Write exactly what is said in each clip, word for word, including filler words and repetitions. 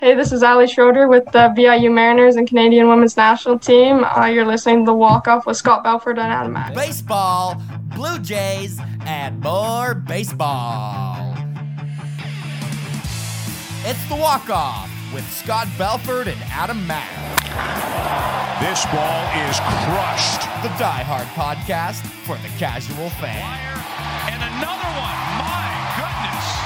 Hey, this is Ali Schroeder with the V I U Mariners and Canadian Women's National Team. Uh, you're listening to The Walk-Off with Scott Belford and Adam Mack. Baseball, Blue Jays, and more baseball. It's The Walk-Off with Scott Belford and Adam Mack. This ball is crushed. The Die Hard podcast for the casual fan. And another one. My goodness.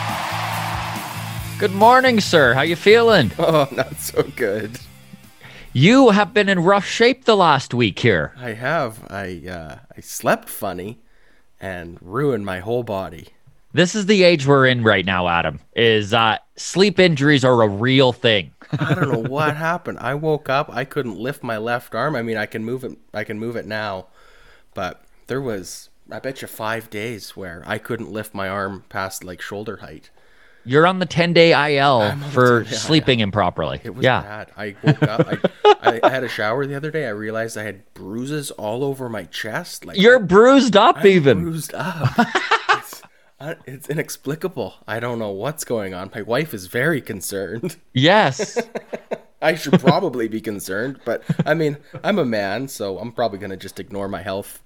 Good morning, sir. How you feeling? Oh, not so good. You have been in rough shape the last week here. I have. I uh, I slept funny and ruined my whole body. This is the age we're in right now, Adam. Is uh, sleep injuries are a real thing. I don't know what happened. I woke up. I couldn't lift my left arm. I mean, I can move it. I can move it now, but there was, I bet you, five days where I couldn't lift my arm past like shoulder height. You're on the ten-day I L for sleeping I L. improperly. It was yeah. bad. I woke up. I, I had a shower the other day. I realized I had bruises all over my chest. Like You're bruised up I'm even. bruised up. it's, uh, it's inexplicable. I don't know what's going on. My wife is very concerned. Yes. I should probably be concerned, but I mean, I'm a man, so I'm probably going to just ignore my health.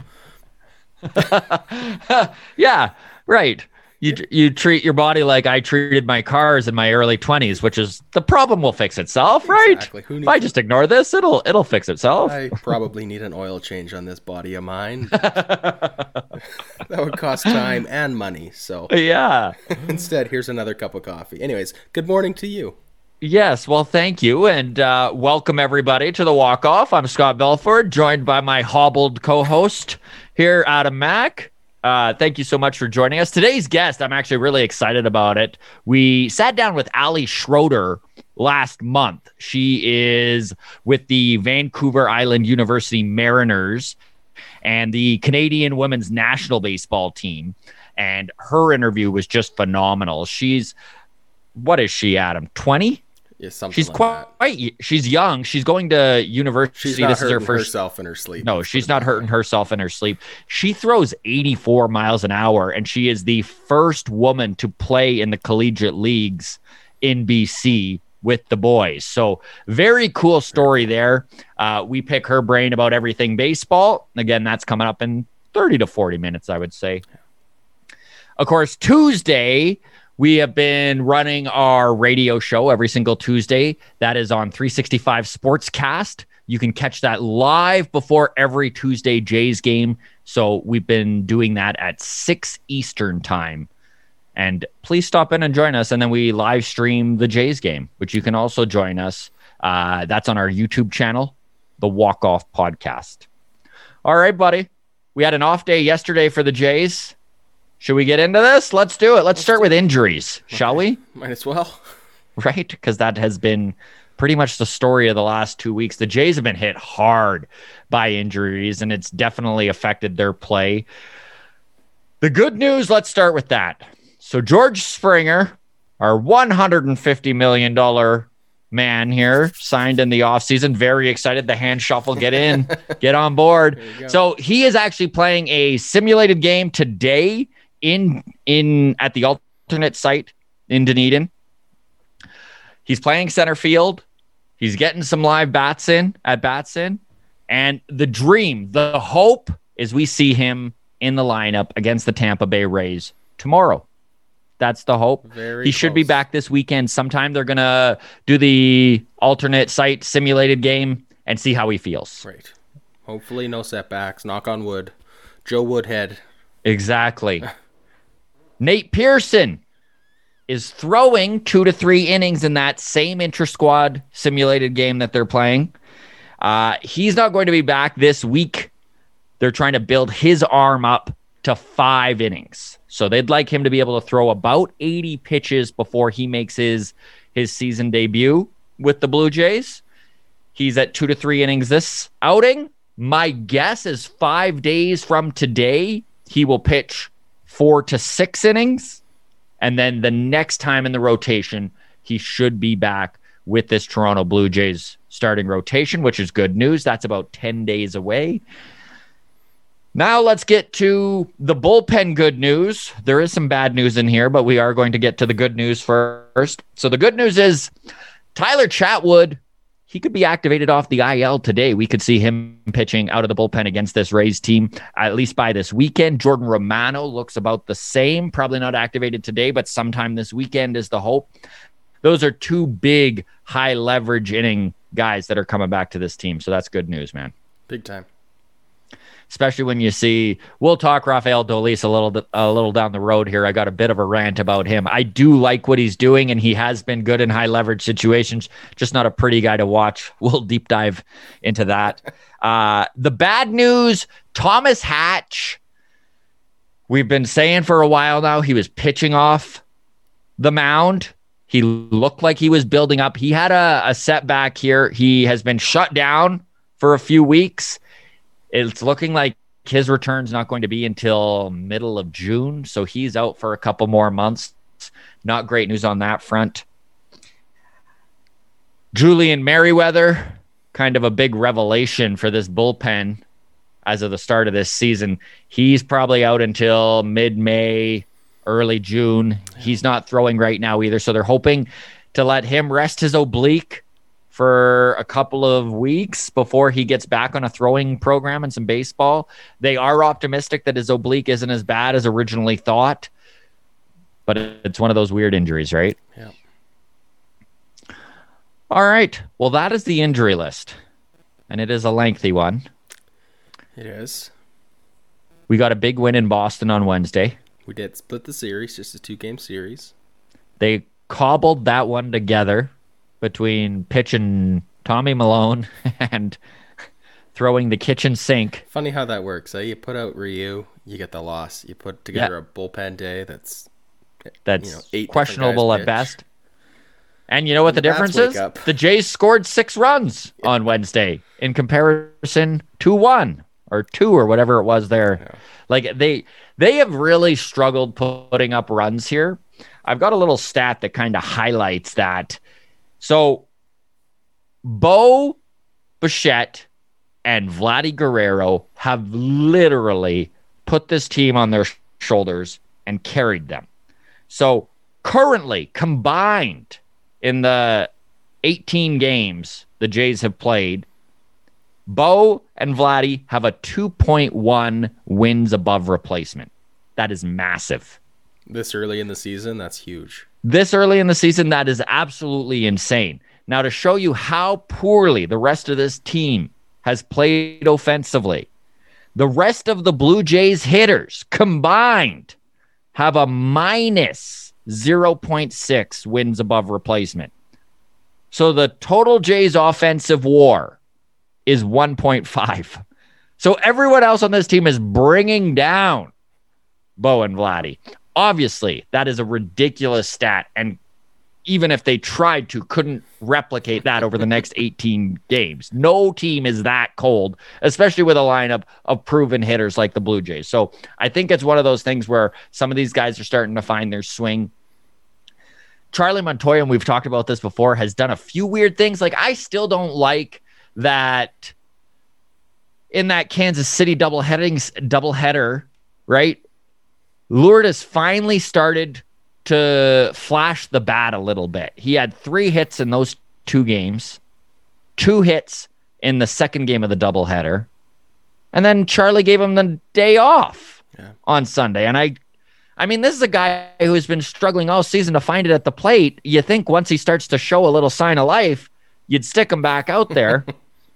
Yeah, right. You you treat your body like I treated my cars in my early twenties, which is the problem will fix itself, right? Exactly. Who If I just ignore this, it'll it'll fix itself. I probably need an oil change on this body of mine. That would cost time and money. So Yeah. instead, here's another cup of coffee. Anyways, good morning to you. Yes, well, thank you, and uh, welcome everybody to the Walk-Off. I'm Scott Belford, joined by my hobbled co-host here, Adam Mack. Uh, thank you so much for joining us. Today's guest, I'm actually really excited about it. We sat down with Ali Schroeder last month. She is with the Vancouver Island University Mariners and the Canadian Women's National Baseball Team, and her interview was just phenomenal. She's, what is she, Adam, twenty? Yeah, something She's like quite, that. she's young. She's going to university. She's not this is her hurting first. herself in her sleep. No, she's not hurting herself in her sleep. She throws eighty-four miles an hour, and she is the first woman to play in the collegiate leagues in B C with the boys. So very cool story there. Uh, we pick her brain about everything baseball. Again, that's coming up in thirty to forty minutes, I would say. Of course, Tuesday, we have been running our radio show every single Tuesday. That is on three sixty-five Sportscast. You can catch that live before every Tuesday Jays game. So we've been doing that at six Eastern time. And please stop in and join us. And then we live stream the Jays game, which you can also join us. Uh, that's on our YouTube channel, the Walk Off Podcast. All right, buddy. We had an off day yesterday for the Jays. Should we get into this? Let's do it. Let's start with injuries, shall we? Might as well. Right? Because that has been pretty much the story of the last two weeks. The Jays have been hit hard by injuries, and it's definitely affected their play. The good news, let's start with that. So George Springer, our one hundred fifty million dollars man here, signed in the offseason. Very excited. The hand shuffle, get in, get on board. So he is actually playing a simulated game today in in at the alternate site in Dunedin. He's playing center field. He's getting some live bats in at bats in. And the dream, the hope is we see him in the lineup against the Tampa Bay Rays tomorrow. That's the hope. Very he should be close. back this weekend sometime. They're going to do the alternate site simulated game and see how he feels. Right. Hopefully no setbacks. Knock on wood. Joe Woodhead. Exactly. Nate Pearson is throwing two to three innings in that same inter-squad simulated game that they're playing. Uh, he's not going to be back this week. They're trying to build his arm up to five innings. So they'd like him to be able to throw about eighty pitches before he makes his, his season debut with the Blue Jays. He's at two to three innings this outing. My guess is five days from today, he will pitch four to six innings. And then the next time in the rotation, he should be back with this Toronto Blue Jays starting rotation, which is good news. That's about ten days away. Now let's get to the bullpen good news. There is some bad news in here, but we are going to get to the good news first. So the good news is Tyler Chatwood, he could be activated off the I L today. We could see him pitching out of the bullpen against this Rays team, at least by this weekend. Jordan Romano looks about the same. Probably not activated today, but sometime this weekend is the hope. Those are two big, high leverage inning guys that are coming back to this team. So that's good news, man. Big time. Especially when you see, we'll talk Rafael Dolis a little a little down the road here. I got a bit of a rant about him. I do like what he's doing, and he has been good in high leverage situations. Just not a pretty guy to watch. We'll deep dive into that. Uh, the bad news, Thomas Hatch. We've been saying for a while now he was pitching off the mound. He looked like he was building up. He had a, a setback here. He has been shut down for a few weeks. It's looking like his return's not going to be until middle of June, so he's out for a couple more months. Not great news on that front. Julian Merriweather, kind of a big revelation for this bullpen as of the start of this season. He's probably out until mid-May, early June. He's not throwing right now either, so they're hoping to let him rest his oblique for a couple of weeks before he gets back on a throwing program and some baseball. They are optimistic that his oblique isn't as bad as originally thought, but it's one of those weird injuries, right? Yeah. All right. Well, that is the injury list, and it is a lengthy one. It is. We got a big win in Boston on Wednesday. We did split the series, just a two-game series. They cobbled that one together between pitching Tommy Malone and throwing the kitchen sink. Funny how that works. Eh? You put out Ryu, you get the loss. You put together yeah. a bullpen day that's that's you know, eight questionable at best. And you know what and the, the difference is? up. The Jays scored six runs yeah. on Wednesday in comparison to one or two or whatever it was there. Yeah. Like they they have really struggled putting up runs here. I've got a little stat that kind of highlights that. So, Bo Bichette and Vladdy Guerrero have literally put this team on their shoulders and carried them. So, currently, combined in the eighteen games the Jays have played, Bo and Vladdy have a two point one wins above replacement. That is massive. This early in the season, that's huge. This early in the season, that is absolutely insane. Now, to show you how poorly the rest of this team has played offensively, the rest of the Blue Jays hitters combined have a minus zero point six wins above replacement. So the total Jays offensive war is one point five. So everyone else on this team is bringing down Bo and Vladdy. Obviously, that is a ridiculous stat, and even if they tried to, couldn't replicate that over the next eighteen games. No team is that cold, especially with a lineup of proven hitters like the Blue Jays. So I think it's one of those things where some of these guys are starting to find their swing. Charlie Montoya, and we've talked about this before, has done a few weird things. Like, I still don't like that in that Kansas City doubleheading, doubleheader, right? Lourdes finally started to flash the bat a little bit. He had three hits in those two games, two hits in the second game of the doubleheader, and then Charlie gave him the day off yeah. on Sunday. And I, I mean, this is a guy who has been struggling all season to find it at the plate. You think once he starts to show a little sign of life, you'd stick him back out there.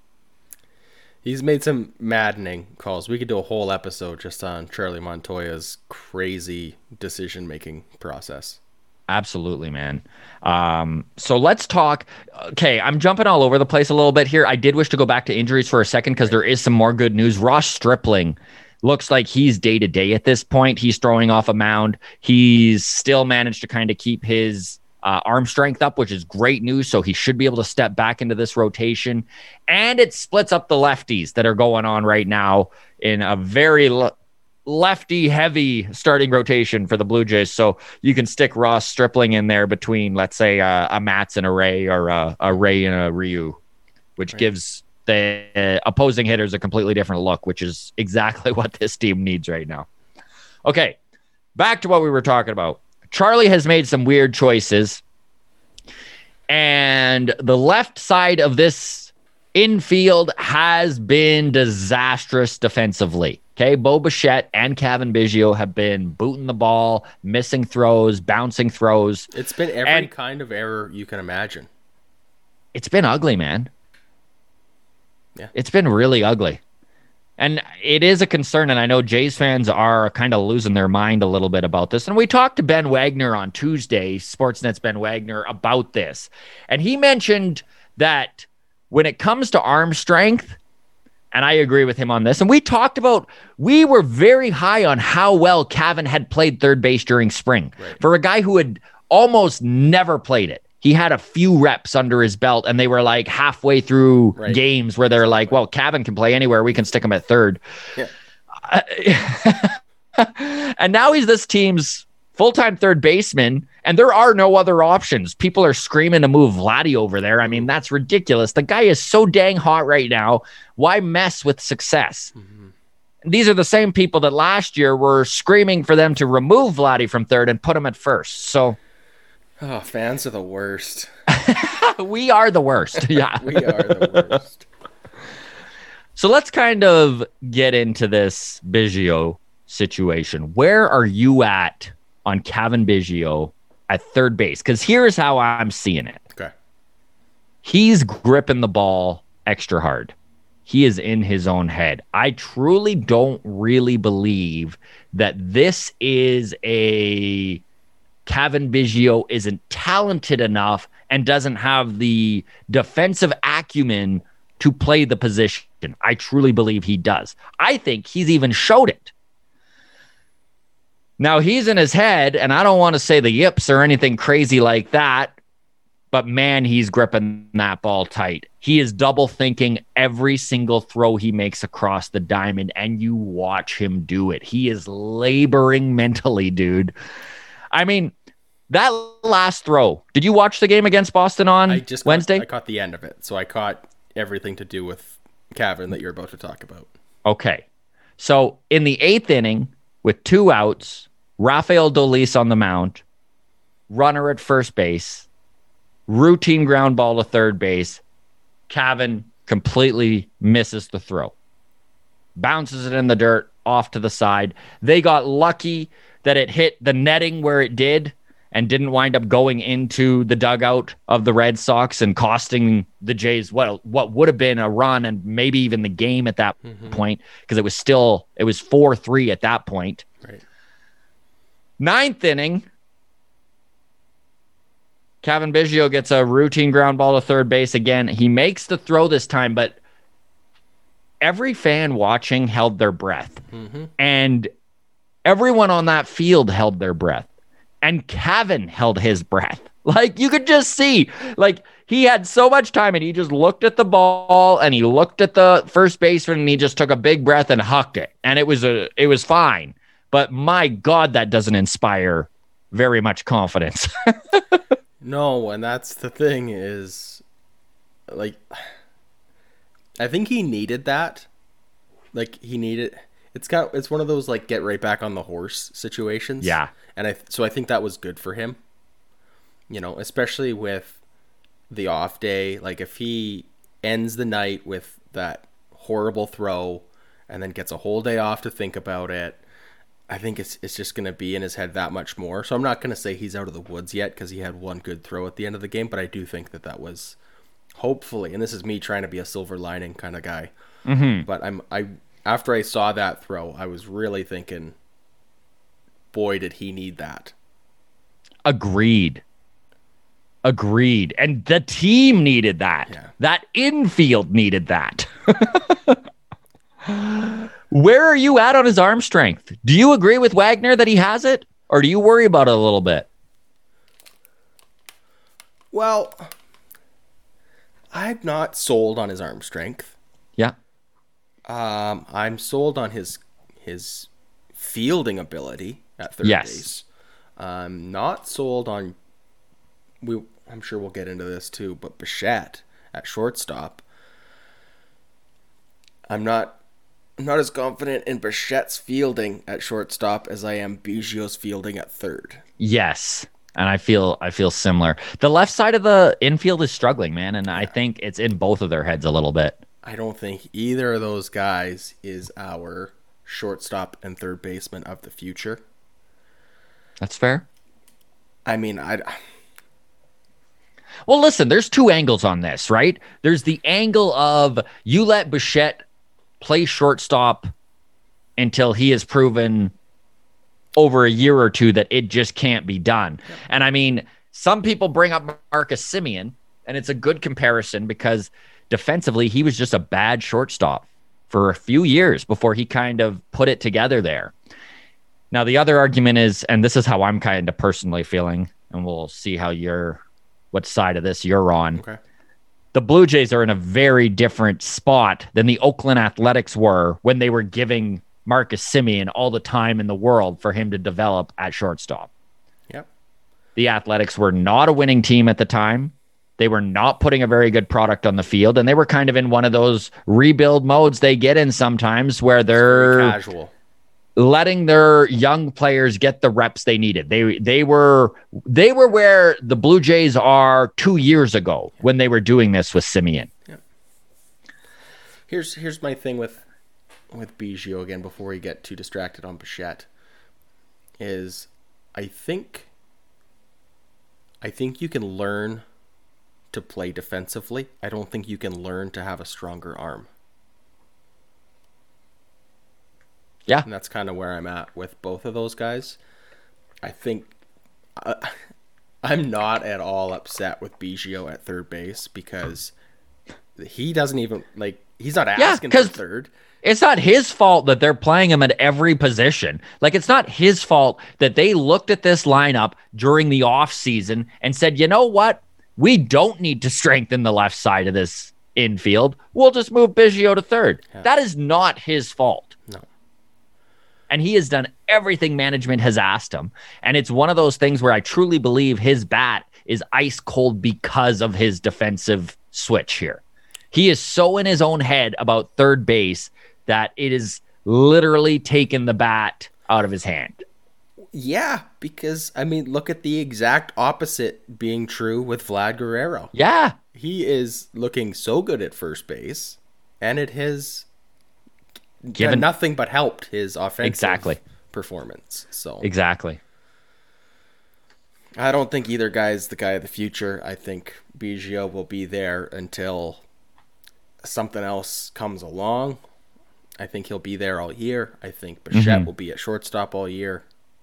He's made some maddening calls. We could do a whole episode just on Charlie Montoya's crazy decision-making process. Absolutely, man. Um, so let's talk. Okay, I'm jumping all over the place a little bit here. I did wish to go back to injuries for a second because there is some more good news. Ross Stripling looks like he's day-to-day at this point. He's throwing off a mound. He's still managed to kind of keep his Uh, arm strength up, which is great news. So he should be able to step back into this rotation. And it splits up the lefties that are going on right now in a very le- lefty-heavy starting rotation for the Blue Jays. So you can stick Ross Stripling in there between, let's say, uh, a Matz and a Ray, or a, a Ray and a Ryu, which right. gives the uh, opposing hitters a completely different look, which is exactly what this team needs right now. Okay, back to what we were talking about. Charlie has made some weird choices. And the left side of this infield has been disastrous defensively. Okay, Bo Bichette and Cavan Biggio have been booting the ball, missing throws, bouncing throws. It's been every And- kind of error you can imagine. It's been ugly, man. Yeah. It's been really ugly. And it is a concern, and I know Jays fans are kind of losing their mind a little bit about this. And we talked to Ben Wagner on Tuesday, Sportsnet's Ben Wagner, about this. And he mentioned that when it comes to arm strength, and I agree with him on this, and we talked about, we were very high on how well Cavan had played third base during spring. Right. For a guy who had almost never played it. He had a few reps under his belt, and they were like halfway through Right. games where they're like, well, Cavan can play anywhere. We can stick him at third. Yeah. And now he's this team's full-time third baseman, and there are no other options. People are screaming to move Vladdy over there. I mean, that's ridiculous. The guy is so dang hot right now. Why mess with success? Mm-hmm. These are the same people that last year were screaming for them to remove Vladdy from third and put him at first. So Oh, fans are the worst. we are the worst. Yeah. We are the worst. So let's kind of get into this Biggio situation. Where are you at on Cavan Biggio at third base? Because here's how I'm seeing it. Okay. He's gripping the ball extra hard. He is in his own head. I truly don't really believe that this is a Cavan Biggio isn't talented enough and doesn't have the defensive acumen to play the position. I truly believe he does. I think he's even showed it. Now, he's in his head, and I don't want to say the yips or anything crazy like that, but man, he's gripping that ball tight. He is double thinking every single throw he makes across the diamond, and you watch him do it. He is laboring mentally, dude. I mean, that last throw, did you watch the game against Boston on I just Wednesday? Caught, I caught the end of it, so I caught everything to do with Cavan that you're about to talk about. Okay. So in the eighth inning, with two outs, Rafael Dolis on the mound, runner at first base, routine ground ball to third base, Cavan completely misses the throw. Bounces it in the dirt, off to the side. They got lucky that it hit the netting where it did and didn't wind up going into the dugout of the Red Sox and costing the Jays what what would have been a run and maybe even the game at that mm-hmm. point, because it was still it was four three at that point. Right. Ninth inning, Cavan Biggio gets a routine ground ball to third base again. He makes the throw this time, but every fan watching held their breath. Mm-hmm. And everyone on that field held their breath. And Cavan held his breath. Like, you could just see, like, he had so much time, and he just looked at the ball, and he looked at the first baseman, and he just took a big breath and hucked it. And it was a, it was fine. But my God, that doesn't inspire very much confidence. No, and that's the thing is, like, I think he needed that. Like, he needed... It's got it's one of those like get right back on the horse situations. Yeah. And I so I think that was good for him. You know, especially with the off day, like if he ends the night with that horrible throw and then gets a whole day off to think about it, I think it's it's just going to be in his head that much more. So I'm not going to say he's out of the woods yet because he had one good throw at the end of the game, but I do think that that was hopefully, and this is me trying to be a silver lining kind of guy. Mm-hmm. But I'm I after I saw that throw, I was really thinking, boy, did he need that. Agreed. Agreed. And the team needed that. Yeah. That infield needed that. Where are you at on his arm strength? Do you agree with Wagner that he has it? Or do you worry about it a little bit? Well, I'm not sold on his arm strength. Yeah. Um, I'm sold on his his fielding ability at third yes. base. I'm not sold on we. I'm sure we'll get into this too, but Bichette at shortstop. I'm not. I'm not as confident in Bichette's fielding at shortstop as I am Biggio's fielding at third. Yes. And I feel I feel similar. The left side of the infield is struggling, man, and I think it's in both of their heads a little bit. I don't think either of those guys is our shortstop and third baseman of the future. That's fair. I mean, I. Well, listen, there's two angles on this, right? There's the angle of you let Bichette play shortstop until he has proven over a year or two that it just can't be done. Yep. And I mean, some people bring up Marcus Semien, and it's a good comparison because defensively, he was just a bad shortstop for a few years before he kind of put it together there. Now, the other argument is, and this is how I'm kind of personally feeling, and we'll see how you're, what side of this you're on. Okay. The Blue Jays are in a very different spot than the Oakland Athletics were when they were giving Marcus Semien all the time in the world for him to develop at shortstop. Yep. The Athletics were not a winning team at the time. They were not putting a very good product on the field, and they were kind of in one of those rebuild modes they get in sometimes where they're very casual, letting their young players get the reps they needed. They they were they were where the Blue Jays are two years ago when they were doing this with Semien. Yep. Here's here's my thing with with Biggio again before we get too distracted on Bichette is I think I think you can learn to play defensively. I don't think you can learn to have a stronger arm. Yeah. And that's kind of where I'm at with both of those guys. I think uh, I'm not at all upset with Biggio at third base because he doesn't even like he's not asking yeah, for third. It's not his fault that they're playing him at every position. Like, it's not his fault that they looked at this lineup during the offseason and said, you know what? We don't need to strengthen the left side of this infield. We'll just move Biggio to third. Yeah. That is not his fault. No. And he has done everything management has asked him. And it's one of those things where I truly believe his bat is ice cold because of his defensive switch here. He is so in his own head about third base that it is literally taken the bat out of his hand. Yeah, because, I mean, look at the exact opposite being true with Vlad Guerrero. Yeah. He is looking so good at first base, and it has given nothing but helped his offensive exactly. performance. So Exactly. I don't think either guy is the guy of the future. I think Biggio will be there until something else comes along. I think he'll be there all year. I think Bichette mm-hmm. will be at shortstop all year.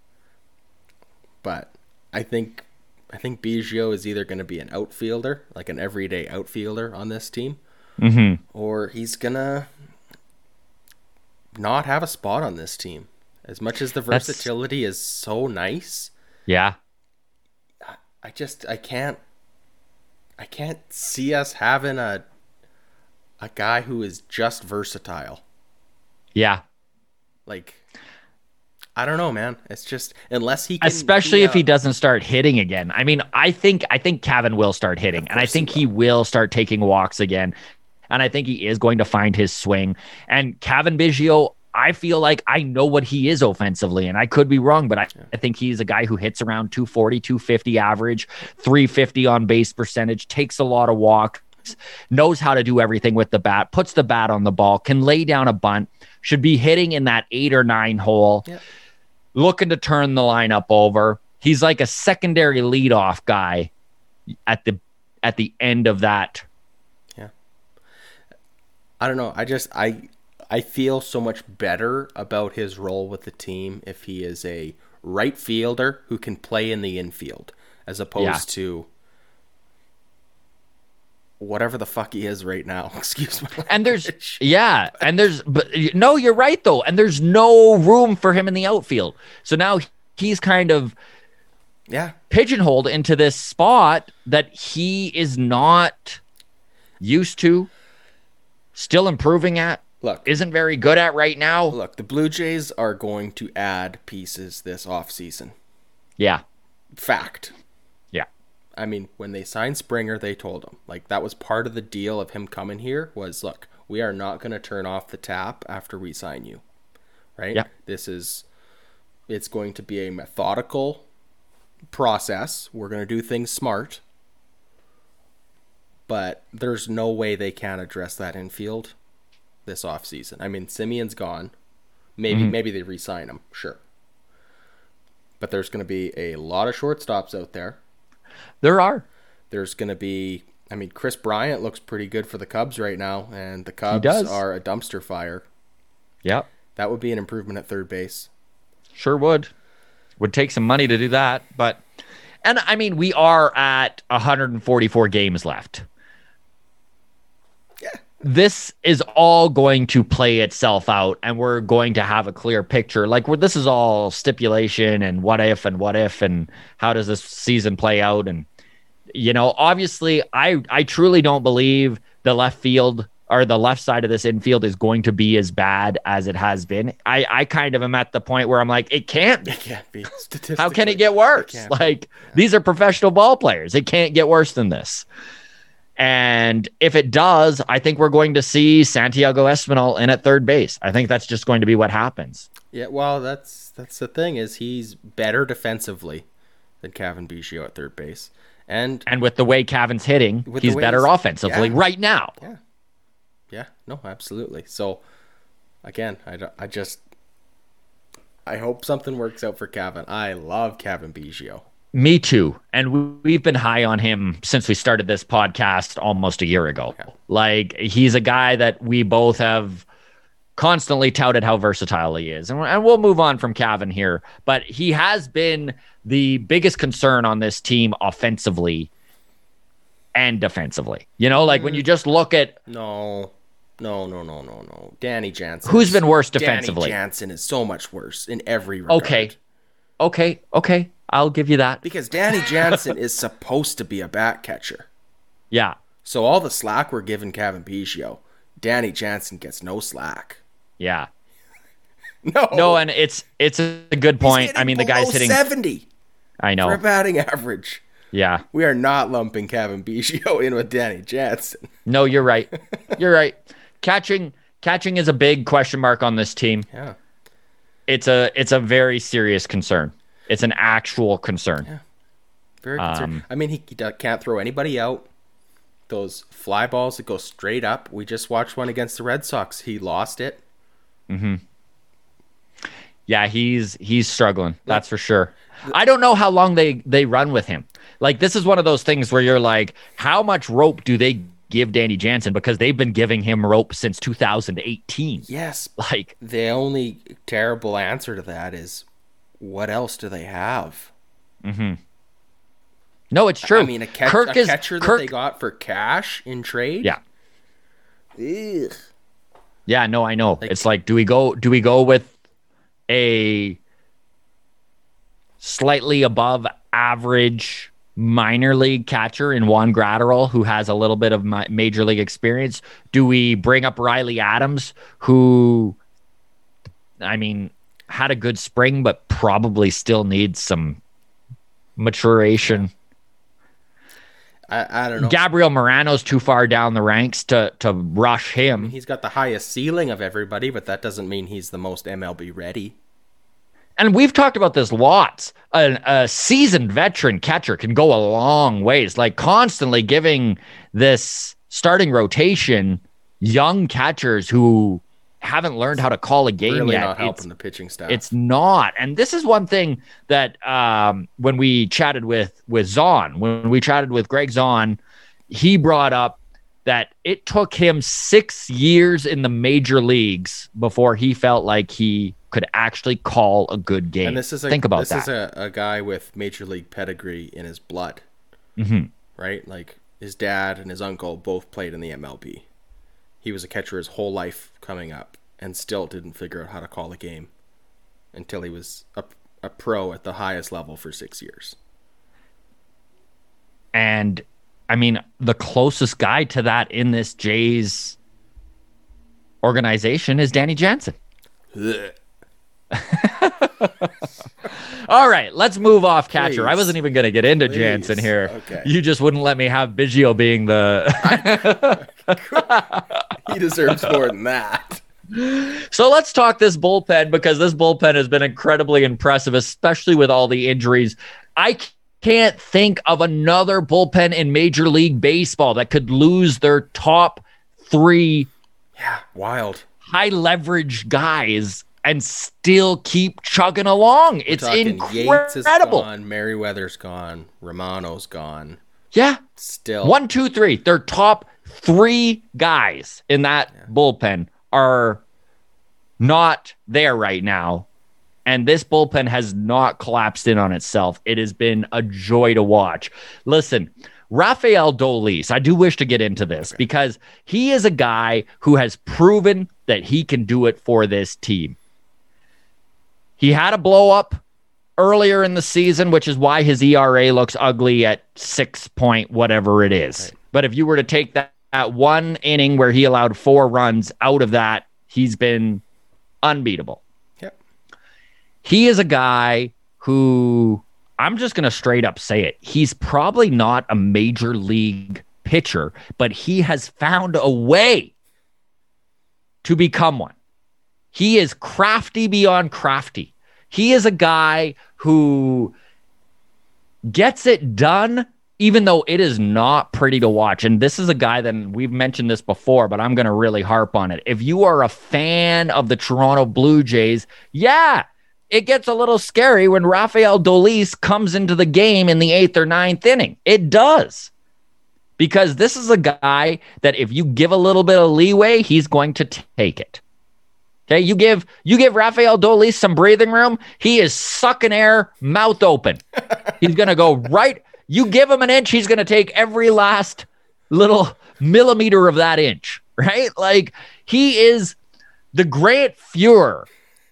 But I think I think Biggio is either going to be an outfielder, like an everyday outfielder on this team, mm-hmm. or he's going to not have a spot on this team. As much as the versatility That's... is so nice. Yeah. I just I can't I can't see us having a a guy who is just versatile. Yeah. Like, I don't know, man. It's just, unless he can... Especially if he doesn't start hitting again. I mean, I think I think Cavan will start hitting, and I think he will. he will start taking walks again. And I think he is going to find his swing. And Cavan Biggio, I feel like I know what he is offensively, and I could be wrong, but I, yeah. I think he's a guy who hits around two forty, two fifty average, three fifty on base percentage, takes a lot of walks, knows how to do everything with the bat, puts the bat on the ball, can lay down a bunt, should be hitting in that eight or nine hole, yep. looking to turn the lineup over. He's like a secondary leadoff guy at the at the end of that. Yeah. I don't know. I just I I feel so much better about his role with the team if he is a right fielder who can play in the infield as opposed yeah. to whatever the fuck he is right now. Excuse me. And there's, yeah, and there's, but no, you're right though. And there's no room for him in the outfield. So now he's kind of, yeah, pigeonholed into this spot that he is not used to, still improving at, look, isn't very good at right now. Look, the Blue Jays are going to add pieces this offseason. Yeah. Fact. Yeah. I mean, when they signed Springer, they told him, like, that was part of the deal of him coming here was, look, we are not going to turn off the tap after we sign you, right? Yeah. This is, it's going to be a methodical process. We're going to do things smart. But there's no way they can address that infield this offseason. I mean, Simeon's gone. Maybe mm-hmm. maybe they re-sign him, sure. But there's going to be a lot of shortstops out there. There are. There's going to be, I mean, Chris Bryant looks pretty good for the Cubs right now, and the Cubs are a dumpster fire. Yep. That would be an improvement at third base. Sure would. Would take some money to do that, but and I mean, we are at one hundred forty-four games left. Yeah. This is all going to play itself out, and we're going to have a clear picture. Like, we're, this is all stipulation and what if and what if and how does this season play out? And, you know, obviously, I, I truly don't believe the left field or the left side of this infield is going to be as bad as it has been. I, I kind of am at the point where I'm like, it can't be. It can't be. Statistically, how can it get worse? It like, yeah. These are professional ball players. It can't get worse than this. And if it does, I think we're going to see Santiago Espinal in at third base. I think that's just going to be what happens. Yeah, well, that's that's the thing is he's better defensively than Cavan Biggio at third base. And and with the way Cavan's hitting, he's better offensively yeah. right now. Yeah. Yeah, no, absolutely. So, again, I, I just, I hope something works out for Cavan. I love Cavan Biggio. Me too. And we've been high on him since we started this podcast almost a year ago. Yeah. Like, he's a guy that we both have constantly touted how versatile he is. And, and we'll move on from Cavan here. But he has been the biggest concern on this team offensively and defensively. You know, like, mm. when you just look at... No, no, no, no, no, no. Danny Jansen. Who's been worse defensively? Danny Jansen is so much worse in every regard. Okay. Okay. Okay. I'll give you that. Because Danny Jansen is supposed to be a bat catcher. Yeah. So all the slack we're giving Cavan Biggio, Danny Jansen gets no slack. Yeah. No. No, and it's it's a good point. I mean, the guy's hitting seventy. I know. For a batting average. Yeah. We are not lumping Cavan Biggio in with Danny Jansen. No, you're right. You're right. Catching catching is a big question mark on this team. Yeah. It's a it's a very serious concern. It's an actual concern. Yeah. Very concerned. Um, I mean, he, he can't throw anybody out. Those fly balls that go straight up. We just watched one against the Red Sox. He lost it. Mm-hmm. Yeah, he's he's struggling. That's for sure. I don't know how long they, they run with him. Like, this is one of those things where you're like, how much rope do they give Danny Jansen? Because they've been giving him rope since two thousand eighteen. Yes. Like, the only terrible answer to that is, what else do they have? Mm-hmm. No, it's true. I mean, a, catch, Kirk a is, catcher Kirk, that they got for cash in trade? Yeah. Ugh. Yeah, no, I know. Like, it's like, do we go do we go with a slightly above average minor league catcher in Juan Gratterall, who has a little bit of major league experience? Do we bring up Riley Adams, who, I mean, had a good spring, but probably still needs some maturation? I, I don't know. Gabriel Morano's too far down the ranks to, to rush him. I mean, he's got the highest ceiling of everybody, but that doesn't mean he's the most M L B ready. And we've talked about this lots. A, a seasoned veteran catcher can go a long ways, like constantly giving this starting rotation young catchers who haven't learned how to call a game really yet. Not helping it's, the pitching staff. It's not. And this is one thing that um, when we chatted with, with Zahn, when we chatted with Greg Zahn, he brought up that it took him six years in the major leagues before he felt like he could actually call a good game. And this is a, Think about this that. is a, a guy with major league pedigree in his blood, mm-hmm. right? Like, his dad and his uncle both played in the M L B. He was a catcher his whole life coming up and still didn't figure out how to call a game until he was a, a pro at the highest level for six years. And, I mean, the closest guy to that in this Jays organization is Danny Jansen. All right, let's move off catcher. Please. I wasn't even going to get into Please. Jansen here. Okay. You just wouldn't let me have Biggio being the... He deserves more than that. So let's talk this bullpen, because this bullpen has been incredibly impressive, especially with all the injuries. I can't think of another bullpen in Major League Baseball that could lose their top three Yeah, wild. high leverage guys and still keep chugging along. We're it's talking incredible. Yates is gone, Merriweather's gone, Romano's gone. Yeah. Still. One, two, three. Their top three guys in that yeah. bullpen are not there right now. And this bullpen has not collapsed in on itself. It has been a joy to watch. Listen, Rafael Dolis, I do wish to get into this okay. because he is a guy who has proven that he can do it for this team. He had a blow up earlier in the season, which is why his E R A looks ugly at six point whatever it is. Right. But if you were to take that, that one inning where he allowed four runs out of that, he's been unbeatable. Yep. He is a guy who, I'm just going to straight up say it, he's probably not a major league pitcher, but he has found a way to become one. He is crafty beyond crafty. He is a guy who gets it done, even though it is not pretty to watch. And this is a guy that we've mentioned this before, but I'm going to really harp on it. If you are a fan of the Toronto Blue Jays, yeah, it gets a little scary when Rafael Dolis comes into the game in the eighth or ninth inning. It does. Because this is a guy that if you give a little bit of leeway, he's going to take it. Okay, you give you give Rafael Dolis some breathing room, he is sucking air, mouth open. He's going to go right. You give him an inch, he's going to take every last little millimeter of that inch, right? Like, he is the Grant Fuhr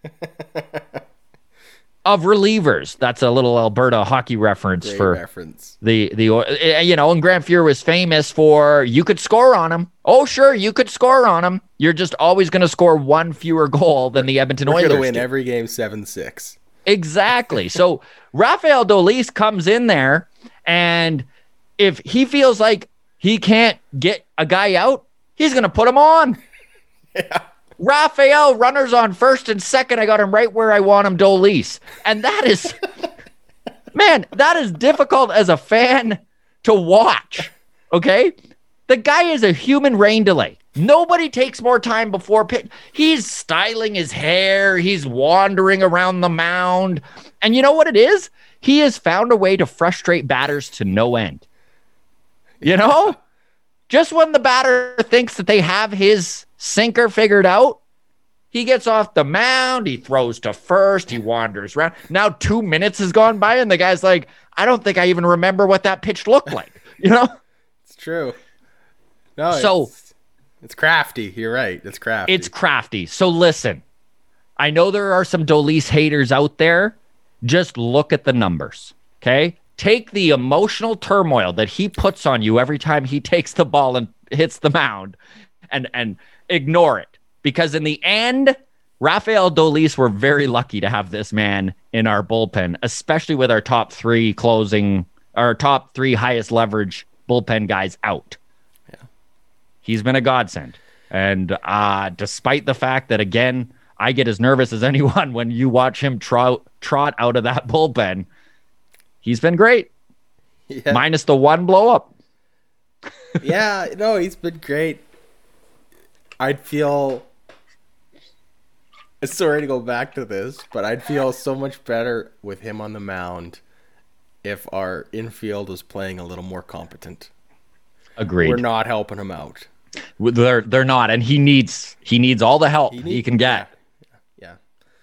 of relievers. That's a little Alberta hockey reference Great for reference. the the you know, and Grant Fuhr was famous for you could score on him. Oh, sure, you could score on him. You're just always going to score one fewer goal than the Edmonton We're Oilers. We're going to win do. every game seven six. Exactly. So Rafael Dolis comes in there, and if he feels like he can't get a guy out, he's going to put him on. Yeah. Rafael, runners on first and second. I got him right where I want him, Dolis. And that is, man, that is difficult as a fan to watch. Okay? The guy is a human rain delay. Nobody takes more time before pitch. He's styling his hair. He's wandering around the mound. And you know what it is? He has found a way to frustrate batters to no end. You know? Just when the batter thinks that they have his sinker figured out, he gets off the mound, he throws to first, he wanders around. Now two minutes has gone by, and the guy's like, I don't think I even remember what that pitch looked like. You know? It's true. No, so it's, it's crafty. You're right. It's crafty. It's crafty. So listen, I know there are some Dolis haters out there. Just look at the numbers, okay? Take the emotional turmoil that he puts on you every time he takes the ball and hits the mound and, and ignore it. Because in the end, Rafael Dolis, we're very lucky to have this man in our bullpen, especially with our top three closing, our top three highest leverage bullpen guys out. Yeah. He's been a godsend. And uh, despite the fact that, again, I get as nervous as anyone when you watch him trot, trot out of that bullpen, he's been great. Yeah. Minus the one blow up. Yeah, no, he's been great. I'd feel... Sorry to go back to this, but I'd feel so much better with him on the mound if our infield was playing a little more competent. Agreed. We're not helping him out. They're they're not, and he needs he needs all the help he, need, he can get. Yeah. yeah.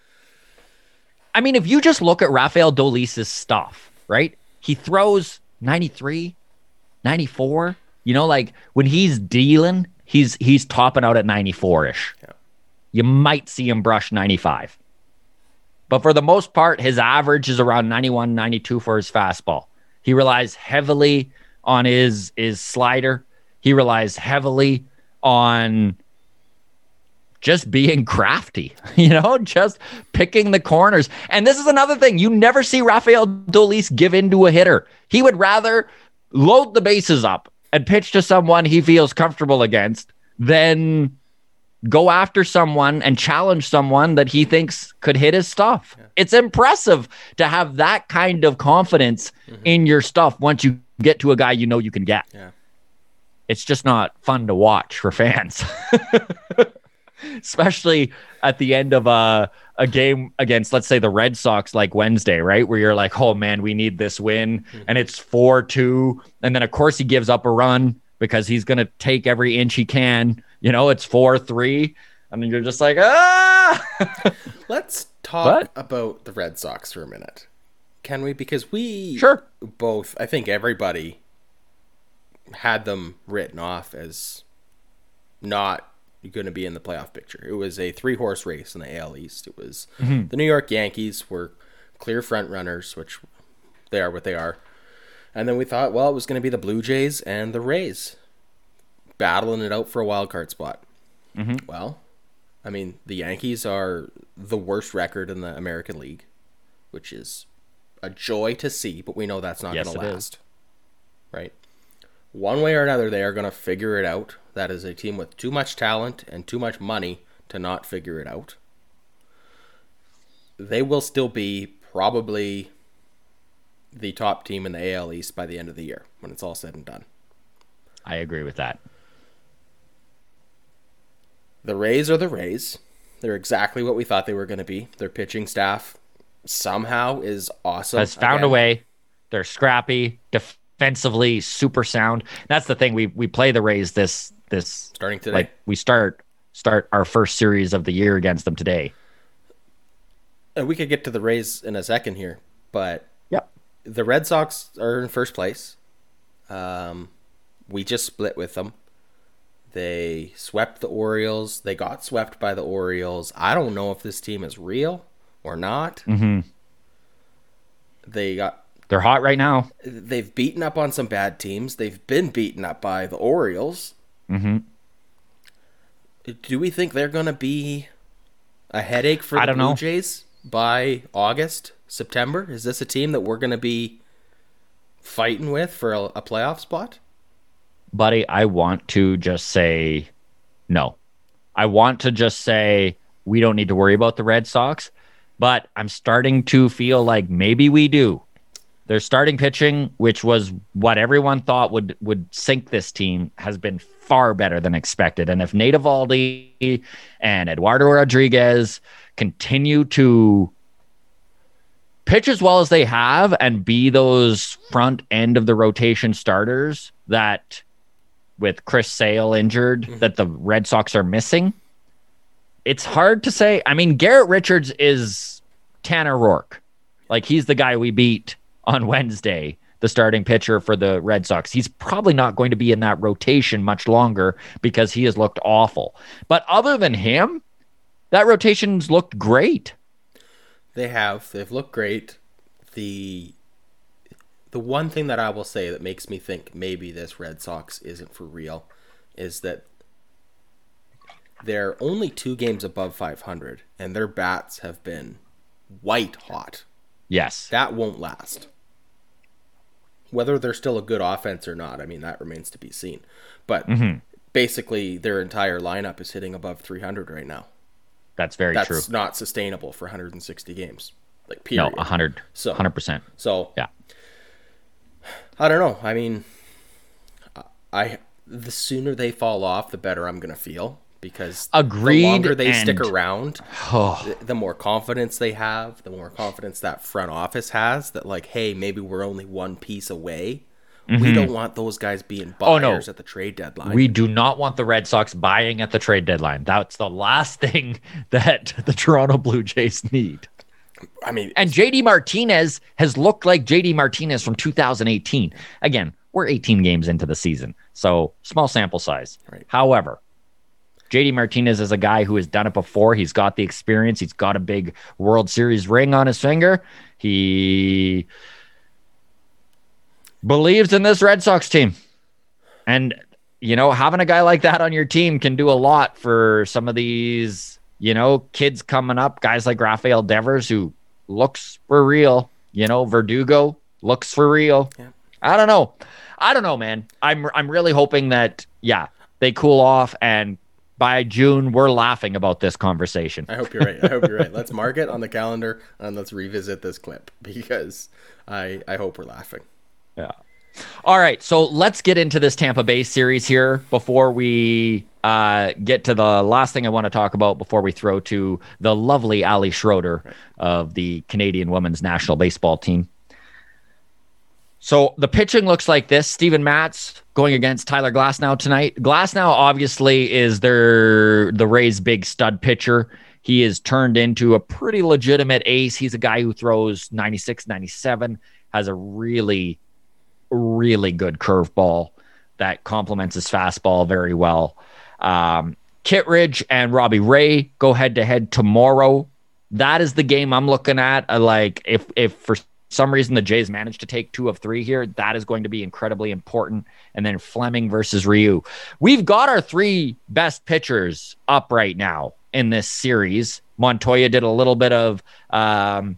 I mean, if you just look at Rafael Dolis' stuff, right? He throws ninety-three, ninety-four. You know, like when he's dealing, he's he's topping out at ninety-four-ish. Yeah. You might see him brush ninety-five. But for the most part, his average is around ninety-one, ninety-two for his fastball. He relies heavily on his, his slider. He relies heavily on just being crafty, you know, just picking the corners. And this is another thing. You never see Rafael Dolis give in to a hitter. He would rather load the bases up and pitch to someone he feels comfortable against than go after someone and challenge someone that he thinks could hit his stuff. Yeah. It's impressive to have that kind of confidence mm-hmm. in your stuff once you get to a guy you know you can get. Yeah. It's just not fun to watch for fans. Especially at the end of a, a game against, let's say, the Red Sox, like Wednesday, right? Where you're like, oh, man, we need this win. Mm-hmm. And it's four two. And then, of course, he gives up a run because he's going to take every inch he can. You know, it's four three. And then you're just like, ah! Let's talk what? about the Red Sox for a minute. Can we? Because we sure. both, I think everybody had them written off as not going to be in the playoff picture. It was a three-horse race in the A L East. It was mm-hmm. the New York Yankees were clear front runners, which they are what they are. And then we thought, well, it was going to be the Blue Jays and the Rays battling it out for a wild card spot. Mm-hmm. Well, I mean, the Yankees are the worst record in the American League, which is a joy to see, but we know that's not yes, going to last. Is. Right? One way or another, they are going to figure it out. That is a team with too much talent and too much money to not figure it out. They will still be probably the top team in the A L East by the end of the year when it's all said and done. I agree with that. The Rays are the Rays. They're exactly what we thought they were going to be. Their pitching staff somehow is awesome. Has found Again. a way. They're scrappy, defensively super sound. That's the thing. We we play the Rays this this starting today. Like we start start our first series of the year against them today. And we could get to the Rays in a second here, but yep. The Red Sox are in first place. Um, we just split with them. They swept the Orioles. They got swept by the Orioles. I don't know if this team is real or not. Mm-hmm. They got. They're hot right now. They've beaten up on some bad teams. They've been beaten up by the Orioles. Mm-hmm. Do we think they're going to be a headache for the I don't Blue know. Jays by August, September? Is this a team that we're going to be fighting with for a, a playoff spot? Buddy, I want to just say no. I want to just say we don't need to worry about the Red Sox, but I'm starting to feel like maybe we do. Their starting pitching, which was what everyone thought would, would sink this team, has been far better than expected. And if Nate Eovaldi and Eduardo Rodriguez continue to pitch as well as they have and be those front end of the rotation starters that with Chris Sale injured mm-hmm. that the Red Sox are missing, it's hard to say. I mean, Garrett Richards is Tanner Roark. Like, he's the guy we beat on Wednesday, the starting pitcher for the Red Sox. He's probably not going to be in that rotation much longer because he has looked awful. But other than him, that rotation's looked great. They have. They've looked great. The the one thing that I will say that makes me think maybe this Red Sox isn't for real is that they're only two games above five hundred, and their bats have been white hot. Yes. That won't last. Whether they're still a good offense or not, I mean, that remains to be seen. But mm-hmm. basically, their entire lineup is hitting above three hundred right now. That's very That's true. That's not sustainable for one hundred sixty games. Like, period. No, one hundred. So, one hundred percent. So, yeah. I don't know. I mean, I the sooner they fall off, the better I'm going to feel. Because Agreed, the longer they and... stick around, oh. the, the more confidence they have, the more confidence that front office has that, like, hey, maybe we're only one piece away. Mm-hmm. We don't want those guys being buyers oh, no. at the trade deadline. We do not want the Red Sox buying at the trade deadline. That's the last thing that the Toronto Blue Jays need. I mean, and J D Martinez has looked like J D Martinez from two thousand eighteen. Again, we're eighteen games into the season, so small sample size. Right. However, J D Martinez is a guy who has done it before. He's got the experience. He's got a big World Series ring on his finger. He believes in this Red Sox team. And, you know, having a guy like that on your team can do a lot for some of these, you know, kids coming up, guys like Rafael Devers, who looks for real. You know, Verdugo looks for real. Yeah. I don't know. I don't know, man. I'm I'm really hoping that, yeah, they cool off and by June, we're laughing about this conversation. I hope you're right. I hope you're right. Let's mark it on the calendar and let's revisit this clip because I I hope we're laughing. Yeah. All right, so let's get into this Tampa Bay series here before we uh, get to the last thing I want to talk about before we throw to the lovely Ali Schroeder right. of the Canadian Women's National Baseball Team. So the pitching looks like this. Steven Matz going against Tyler Glasnow tonight. Glasnow obviously is their the Rays' big stud pitcher. He is turned into a pretty legitimate ace. He's a guy who throws ninety-six, ninety-seven, has a really really good curveball that complements his fastball very well. Um, Kittredge and Robbie Ray go head to head tomorrow. That is the game I'm looking at. Uh, like if, if for some reason the Jays manage to take two of three here, that is going to be incredibly important. And then Fleming versus Ryu. We've got our three best pitchers up right now in this series. Montoya did a little bit of, um,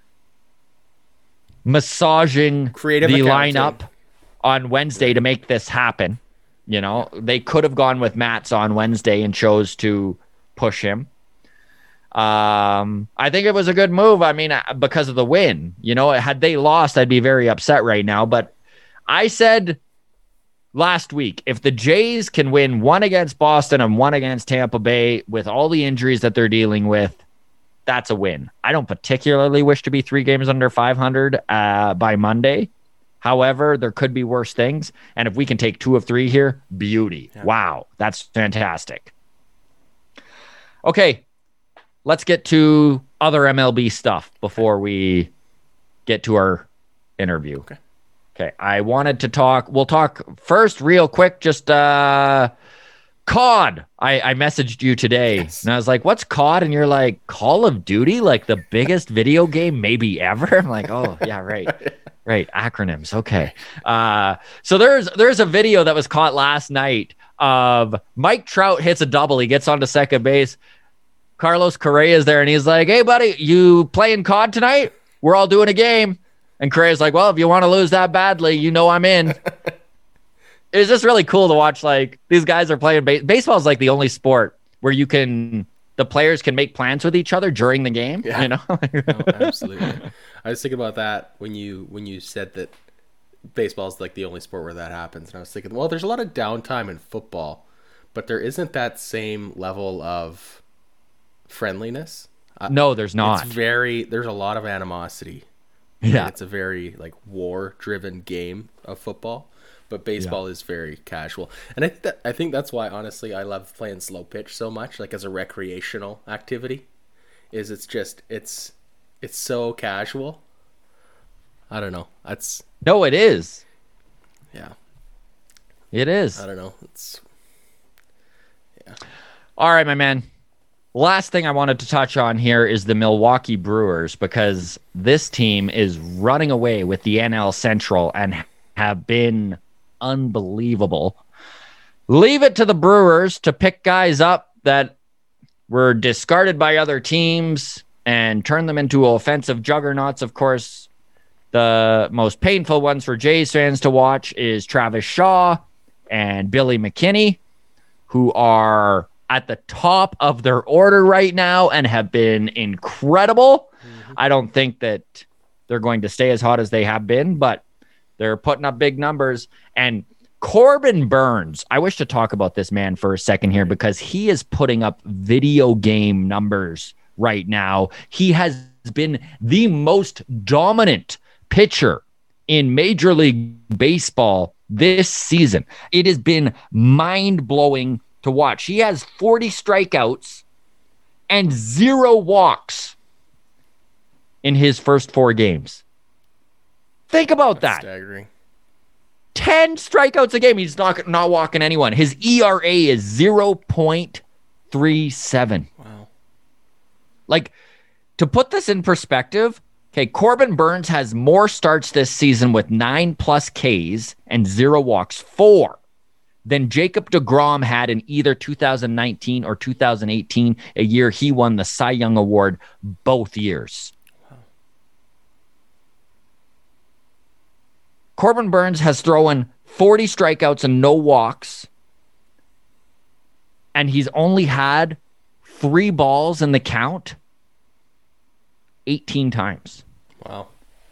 massaging Creative the accounting. lineup on Wednesday to make this happen. You know, they could have gone with Matz on Wednesday and chose to push him. Um, I think it was a good move. I mean, because of the win, you know, had they lost, I'd be very upset right now. But I said last week, if the Jays can win one against Boston and one against Tampa Bay with all the injuries that they're dealing with, that's a win. I don't particularly wish to be three games under five hundred uh, by Monday. However, there could be worse things. And if we can take two of three here, beauty. Yeah. Wow, that's fantastic. Okay, let's get to other M L B stuff before we get to our interview. Okay. Okay, I wanted to talk. We'll talk first real quick, just uh C O D. I, I messaged you today, yes. and I was like, what's C O D? And you're like, Call of Duty? Like the biggest video game maybe ever? I'm like, oh, yeah, right. Right, acronyms. Okay. Uh, so there's there's a video that was caught last night of Mike Trout hits a double. He gets onto second base. Carlos Correa is there, and he's like, hey, buddy, you playing C O D tonight? We're all doing a game. And Correa's like, well, if you want to lose that badly, you know I'm in. It's just really cool to watch. Like these guys are playing base- baseball is like the only sport where you can the players can make plans with each other during the game. Yeah. You know, no, absolutely. I was thinking about that when you when you said that baseball is like the only sport where that happens, and I was thinking, well, there's a lot of downtime in football, but there isn't that same level of friendliness. No, there's not. It's very there's a lot of animosity. Yeah, it's a very like war-driven game of football. But baseball yeah. is very casual. And I, th- that, I think that's why, honestly, I love playing slow pitch so much, like as a recreational activity, is it's just, it's it's so casual. I don't know. That's No, it is. Yeah. It is. I don't know. It's yeah. All right, my man. Last thing I wanted to touch on here is the Milwaukee Brewers, because this team is running away with the N L Central and have been unbelievable. Leave it to the Brewers to pick guys up that were discarded by other teams and turn them into offensive juggernauts. Of course, the most painful ones for Jays fans to watch is Travis Shaw and Billy McKinney, who are at the top of their order right now and have been incredible. Mm-hmm. I don't think that they're going to stay as hot as they have been, but they're putting up big numbers. And Corbin Burns, I wish to talk about this man for a second here because he is putting up video game numbers right now. He has been the most dominant pitcher in Major League Baseball this season. It has been mind-blowing to watch. He has forty strikeouts and zero walks in his first four games. Think about That's that. Staggering. ten strikeouts a game. He's not not walking anyone. His E R A is zero point three seven. Wow. Like, to put this in perspective, okay, Corbin Burns has more starts this season with nine plus Ks and zero walks, four, than Jacob deGrom had in either two thousand nineteen or two thousand eighteen, a year he won the Cy Young Award both years. Corbin Burns has thrown forty strikeouts and no walks and he's only had three balls in the count eighteen times. Wow.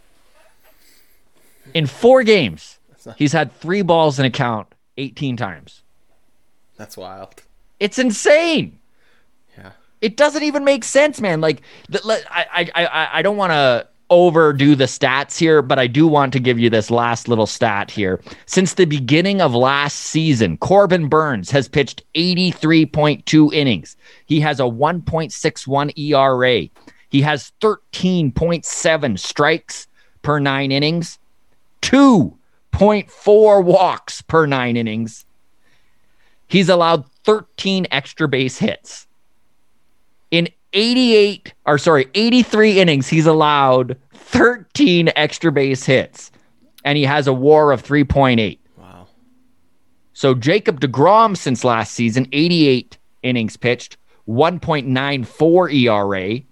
In four games, he's had three balls in a count eighteen times. That's wild. It's insane. Yeah. It doesn't even make sense, man. Like, the, I, I, I, I don't want to overdo the stats here, but I do want to give you this last little stat here. Since the beginning of last season, Corbin Burnes has pitched eighty-three point two innings. He has a one point six one E R A. He has thirteen point seven strikes per nine innings, two point four walks per nine innings. He's allowed thirteen extra base hits. In eighty-eight, or sorry, eighty-three innings, he's allowed thirteen extra base hits, and he has a W A R of three point eight. Wow. So Jacob deGrom, since last season, eighty-eight innings pitched, one point nine four E R A,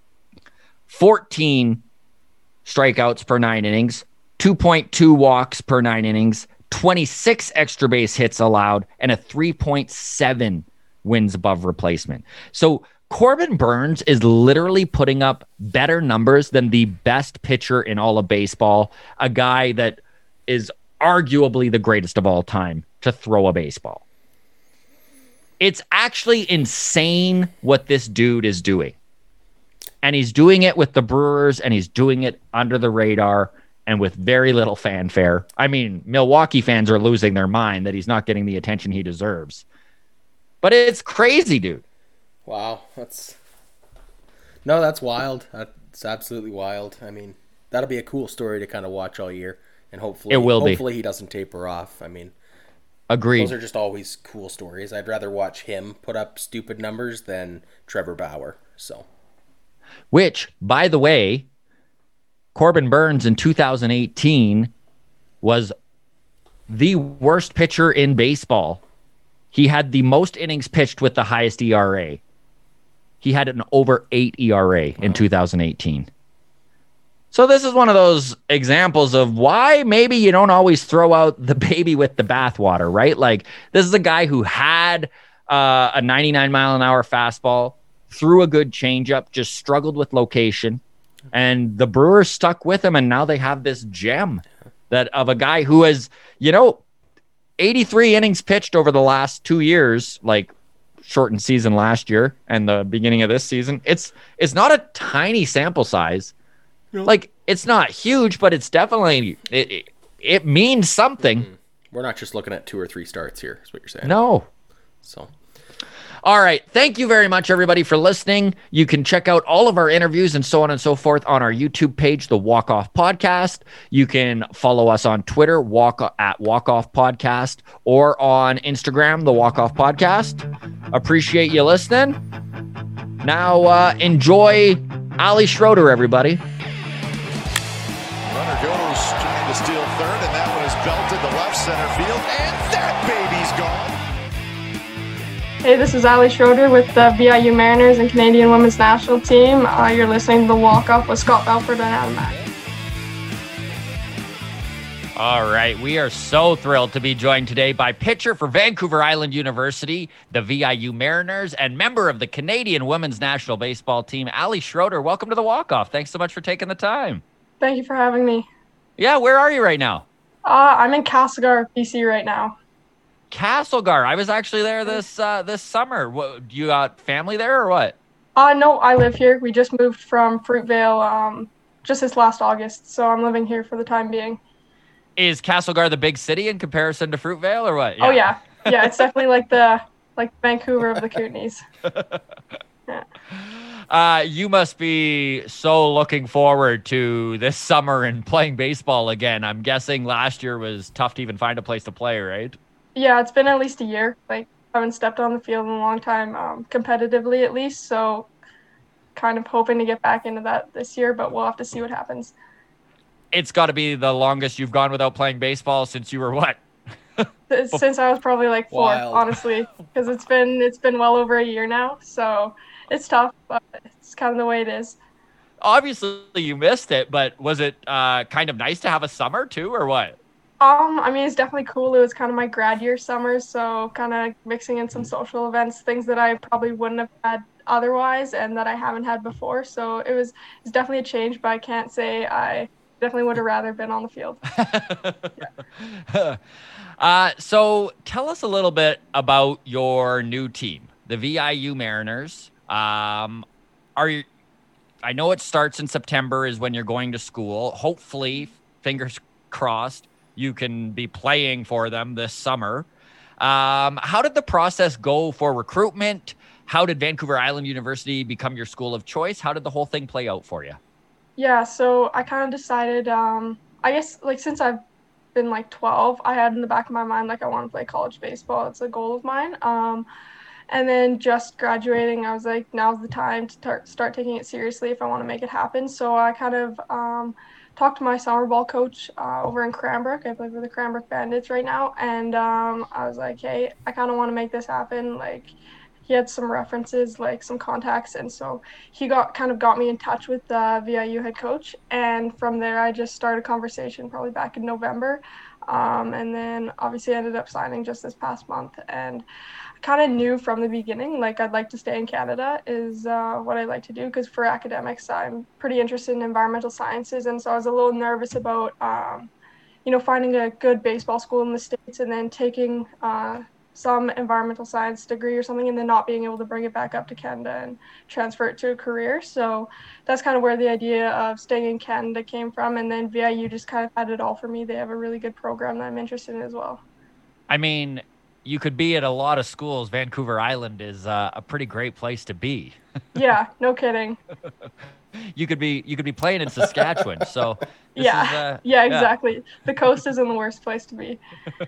fourteen strikeouts per nine innings, two point two walks per nine innings, twenty-six extra base hits allowed, and a three point seven wins above replacement. So Corbin Burnes is literally putting up better numbers than the best pitcher in all of baseball, a guy that is arguably the greatest of all time to throw a baseball. It's actually insane what this dude is doing. And he's doing it with the Brewers, and he's doing it under the radar and with very little fanfare. I mean, Milwaukee fans are losing their mind that he's not getting the attention he deserves. But it's crazy, dude. Wow, that's no, that's wild. That's absolutely wild. I mean, that'll be a cool story to kind of watch all year, and hopefully, it will hopefully be. he doesn't taper off. I mean, agreed. Those are just always cool stories. I'd rather watch him put up stupid numbers than Trevor Bauer. So, which, by the way, Corbin Burnes in two thousand eighteen was the worst pitcher in baseball. He had the most innings pitched with the highest E R A. He had an over eight E R A in two thousand eighteen. So this is one of those examples of why maybe you don't always throw out the baby with the bathwater, right? Like, this is a guy who had uh, a ninety-nine mile an hour fastball, threw a good changeup, just struggled with location, and the Brewers stuck with him, and now they have this gem that of a guy who has, you know, eighty-three innings pitched over the last two years, like shortened season last year and the beginning of this season. It's it's not a tiny sample size. No. Like, it's not huge, but it's definitely, it, it, it means something. Mm-hmm. We're not just looking at two or three starts here, is what you're saying. No. So, all right. Thank you very much, everybody, for listening. You can check out all of our interviews and so on and so forth on our YouTube page, The Walk Off Podcast. You can follow us on Twitter, walk at Walk Off Podcast, or on Instagram, The Walk Off Podcast. Appreciate you listening. Now, uh, enjoy Ali Schroeder, everybody. Runner goes trying to steal third, and that one is belted to left center field, and that baby's gone. Hey, this is Ali Schroeder with the V I U Mariners and Canadian Women's National Team. Uh, you're listening to The Walk Off with Scott Belford and Adam Mack. All right, we are so thrilled to be joined today by pitcher for Vancouver Island University, the V I U Mariners, and member of the Canadian Women's National Baseball Team, Ali Schroeder. Welcome to The Walk Off. Thanks so much for taking the time. Thank you for having me. Yeah, where are you right now? Uh, I'm in Castlegar, B C right now. Castlegar. I was actually there this uh, this summer. What, you got family there or what? Uh, no, I live here. We just moved from Fruitvale um, just this last August, so I'm living here for the time being. Is Castlegar the big city in comparison to Fruitvale or what? Yeah. Oh, yeah. Yeah, it's definitely like the like Vancouver of the Kootenays. Yeah. Uh, you must be so looking forward to this summer and playing baseball again. I'm guessing last year was tough to even find a place to play, right? Yeah, it's been at least a year. Like, I haven't stepped on the field in a long time, um, competitively at least. So, kind of hoping to get back into that this year, but we'll have to see what happens. It's got to be the longest you've gone without playing baseball since you were what? Since I was probably like four, Wild. honestly, because it's been it's been well over a year now. So it's tough, but it's kind of the way it is. Obviously, you missed it, but was it uh, kind of nice to have a summer too, or what? Um, I mean, it's definitely cool. It was kind of my grad year summer, so kind of mixing in some social events, things that I probably wouldn't have had otherwise and that I haven't had before. So it was it's definitely a change, but I can't say I definitely would have rather been on the field. Yeah. uh, so tell us a little bit about your new team, the V I U Mariners. Um, are you, I know it starts in September is when you're going to school. Hopefully, fingers crossed, you can be playing for them this summer. Um, how did the process go for recruitment? How did Vancouver Island University become your school of choice? How did the whole thing play out for you? Yeah, so I kind of decided, um, I guess, like, since I've been, like, twelve, I had in the back of my mind, like, I want to play college baseball. It's a goal of mine. Um, and then just graduating, I was like, now's the time to tar- start taking it seriously if I want to make it happen. So I kind of um, talked to my summer ball coach uh, over in Cranbrook. I play for the Cranbrook Bandits right now. And um, I was like, hey, I kind of want to make this happen. Like, he had some references, like some contacts, and so he got kind of got me in touch with the V I U head coach, and from there I just started a conversation probably back in November, um, and then obviously I ended up signing just this past month, and I kind of knew from the beginning like I'd like to stay in Canada is uh, what I like to do, because for academics I'm pretty interested in environmental sciences, and so I was a little nervous about um, you know finding a good baseball school in the States and then taking uh, some environmental science degree or something and then not being able to bring it back up to Canada and transfer it to a career. So that's kind of where the idea of staying in Canada came from. And then V I U just kind of had it all for me. They have a really good program that I'm interested in as well. I mean, you could be at a lot of schools. Vancouver Island is uh, a pretty great place to be. Yeah, no kidding. You could be you could be playing in Saskatchewan. So this yeah, is, uh, yeah, exactly. Yeah. The coast isn't the worst place to be.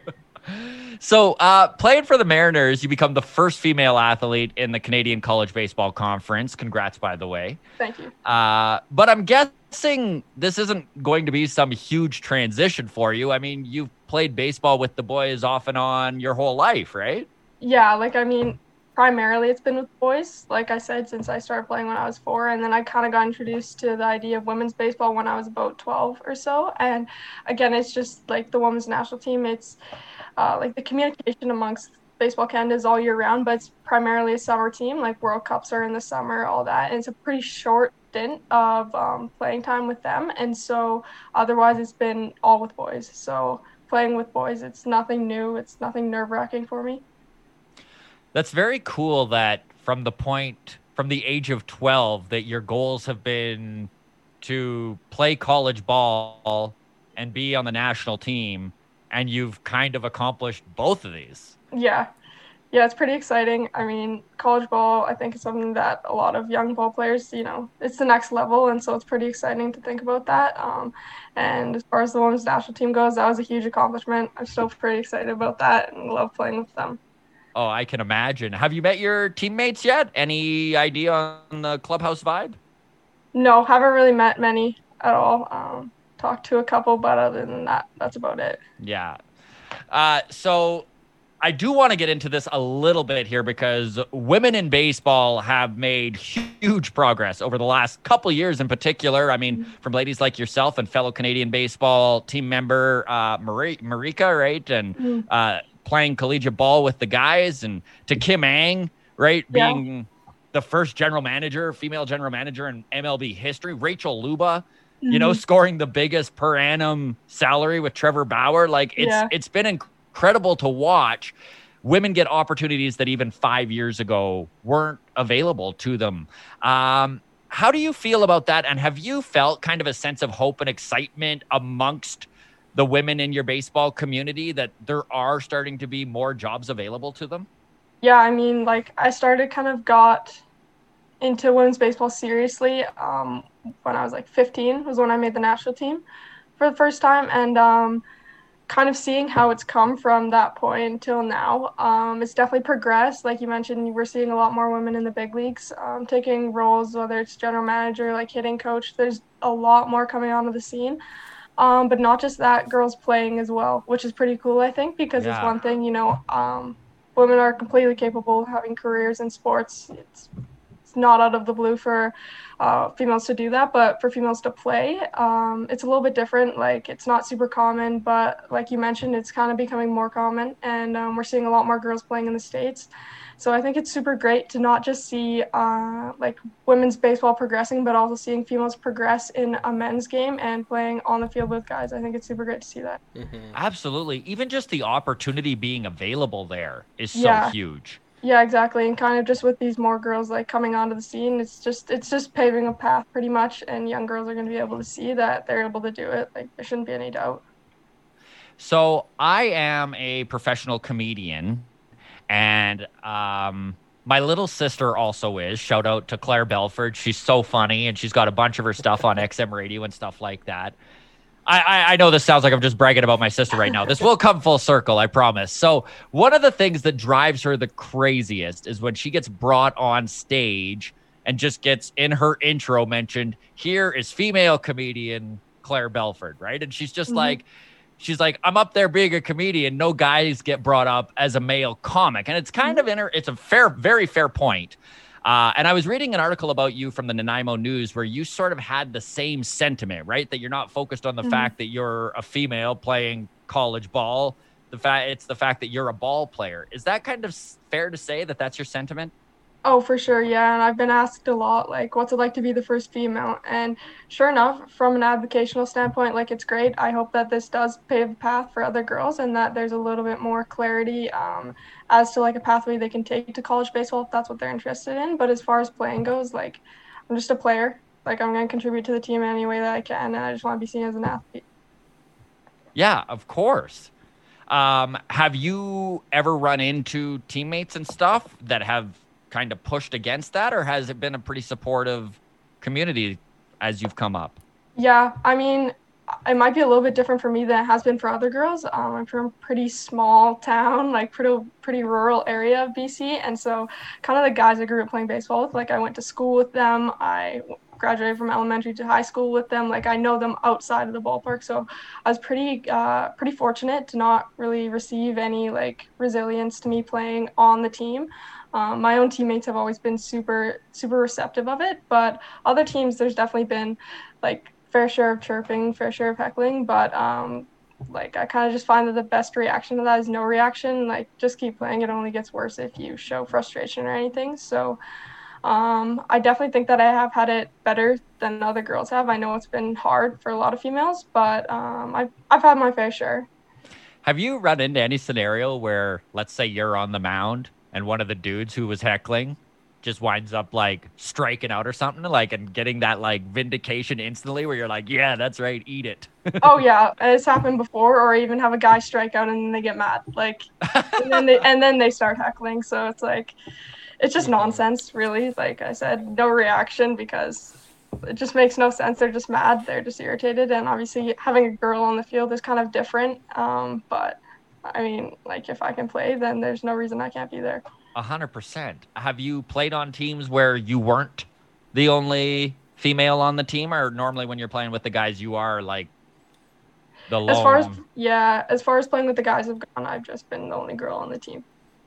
So uh, playing for the Mariners, you become the first female athlete in the Canadian College Baseball Conference. Congrats, by the way. Thank you. Uh, but I'm guessing this isn't going to be some huge transition for you. I mean, you've played baseball with the boys off and on your whole life, right? Yeah, like, I mean, primarily it's been with boys, like I said, since I started playing when I was four. And then I kind of got introduced to the idea of women's baseball when I was about twelve or so. And again, it's just like the women's national team. It's uh, like the communication amongst Baseball Canada is all year round, but it's primarily a summer team. Like World Cups are in the summer, all that. And it's a pretty short stint of um, playing time with them. And so otherwise it's been all with boys. So playing with boys, it's nothing new. It's nothing nerve-wracking for me. That's very cool that from the point, from the age of twelve, that your goals have been to play college ball and be on the national team, and you've kind of accomplished both of these. Yeah. Yeah, it's pretty exciting. I mean, college ball, I think, is something that a lot of young ball players, you know, it's the next level, and so it's pretty exciting to think about that. Um, and as far as the women's national team goes, that was a huge accomplishment. I'm still pretty excited about that and love playing with them. Oh, I can imagine. Have you met your teammates yet? Any idea on the clubhouse vibe? No, haven't really met many at all. Um, talked to a couple, but other than that, that's about it. Yeah. Uh, so I do want to get into this a little bit here because women in baseball have made huge progress over the last couple of years in particular. I mean, mm-hmm. from ladies like yourself and fellow Canadian baseball team member uh, Marie, Marika, right? And mm-hmm. uh, playing collegiate ball with the guys, and to Kim Ang, right? Yeah. Being the first general manager, female general manager in M L B history. Rachel Luba, mm-hmm. you know, scoring the biggest per annum salary with Trevor Bauer. Like it's yeah. it's been incredible. Incredible to watch women get opportunities that even five years ago weren't available to them. Um, how do you feel about that? And have you felt kind of a sense of hope and excitement amongst the women in your baseball community that there are starting to be more jobs available to them? Yeah, I mean, like I started kind of got into women's baseball seriously um, when I was like fifteen was when I made the national team for the first time. And um, kind of seeing how it's come from that point till now. Um, it's definitely progressed. Like you mentioned, we're seeing a lot more women in the big leagues um, taking roles, whether it's general manager, like hitting coach. There's a lot more coming onto the scene. Um, but not just that, girls playing as well, which is pretty cool, I think, because yeah. it's one thing, you know, um, women are completely capable of having careers in sports. It's, it's not out of the blue for uh, females to do that, but for females to play, um, it's a little bit different. Like, it's not super common, but like you mentioned, it's kind of becoming more common, and um, we're seeing a lot more girls playing in the States. So I think it's super great to not just see uh, like women's baseball progressing, but also seeing females progress in a men's game and playing on the field with guys. I think it's super great to see that. Mm-hmm. Absolutely. Even just the opportunity being available there is so yeah. huge. Yeah, exactly. And kind of just with these more girls like coming onto the scene, it's just it's just paving a path pretty much, and young girls are going to be able to see that they're able to do it. Like, there shouldn't be any doubt. So I am a professional comedian. And um, my little sister also is. Shout out to Claire Belford. She's so funny, and she's got a bunch of her stuff on X M Radio and stuff like that. I, I, I know this sounds like I'm just bragging about my sister right now. This will come full circle, I promise. So one of the things that drives her the craziest is when she gets brought on stage and just gets in her intro mentioned, here is female comedian Claire Belford, right? And she's just mm-hmm. like... She's like, I'm up there being a comedian. No guys get brought up as a male comic. And it's kind of, inter- it's a fair, very fair point. Uh, and I was reading an article about you from the Nanaimo News where you sort of had the same sentiment, right? That you're not focused on the mm-hmm. fact that you're a female playing college ball. The fact It's the fact that you're a ball player. Is that kind of fair to say that that's your sentiment? Oh, for sure, yeah. And I've been asked a lot, like, what's it like to be the first female? And sure enough, from an advocational standpoint, like, it's great. I hope that this does pave the path for other girls and that there's a little bit more clarity um, as to, like, a pathway they can take to college baseball if that's what they're interested in. But as far as playing goes, like, I'm just a player. Like, I'm going to contribute to the team any way that I can, and I just want to be seen as an athlete. Yeah, of course. Um, have you ever run into teammates and stuff that have kind of pushed against that, or has it been a pretty supportive community as you've come up? Yeah, I mean, it might be a little bit different for me than it has been for other girls. Um, I'm from a pretty small town, like pretty pretty rural area of B C, and so kind of the guys I grew up playing baseball with, like I went to school with them, I graduated from elementary to high school with them, like I know them outside of the ballpark, so I was pretty uh, pretty fortunate to not really receive any like resilience to me playing on the team. Um, my own teammates have always been super, super receptive of it, but other teams, there's definitely been like fair share of chirping, fair share of heckling, but um, like I kind of just find that the best reaction to that is no reaction. Like, just keep playing. It only gets worse if you show frustration or anything. So um, I definitely think that I have had it better than other girls have. I know it's been hard for a lot of females, but um, I've, I've had my fair share. Have you run into any scenario where, let's say you're on the mound and one of the dudes who was heckling just winds up like striking out or something, like, and getting that like vindication instantly where you're like, yeah, that's right, eat it? Oh yeah, it's happened before. Or even have a guy strike out and then they get mad, like, and then they and then they start heckling. So it's like, it's just nonsense, really. Like I said, no reaction because it just makes no sense. They're just mad. They're just irritated. And obviously having a girl on the field is kind of different. Um, but I mean, like, if I can play, then there's no reason I can't be there. A hundred percent. Have you played on teams where you weren't the only female on the team, or normally when you're playing with the guys, you are like the lone? As far as, yeah, as far as playing with the guys have gone, I've just been the only girl on the team.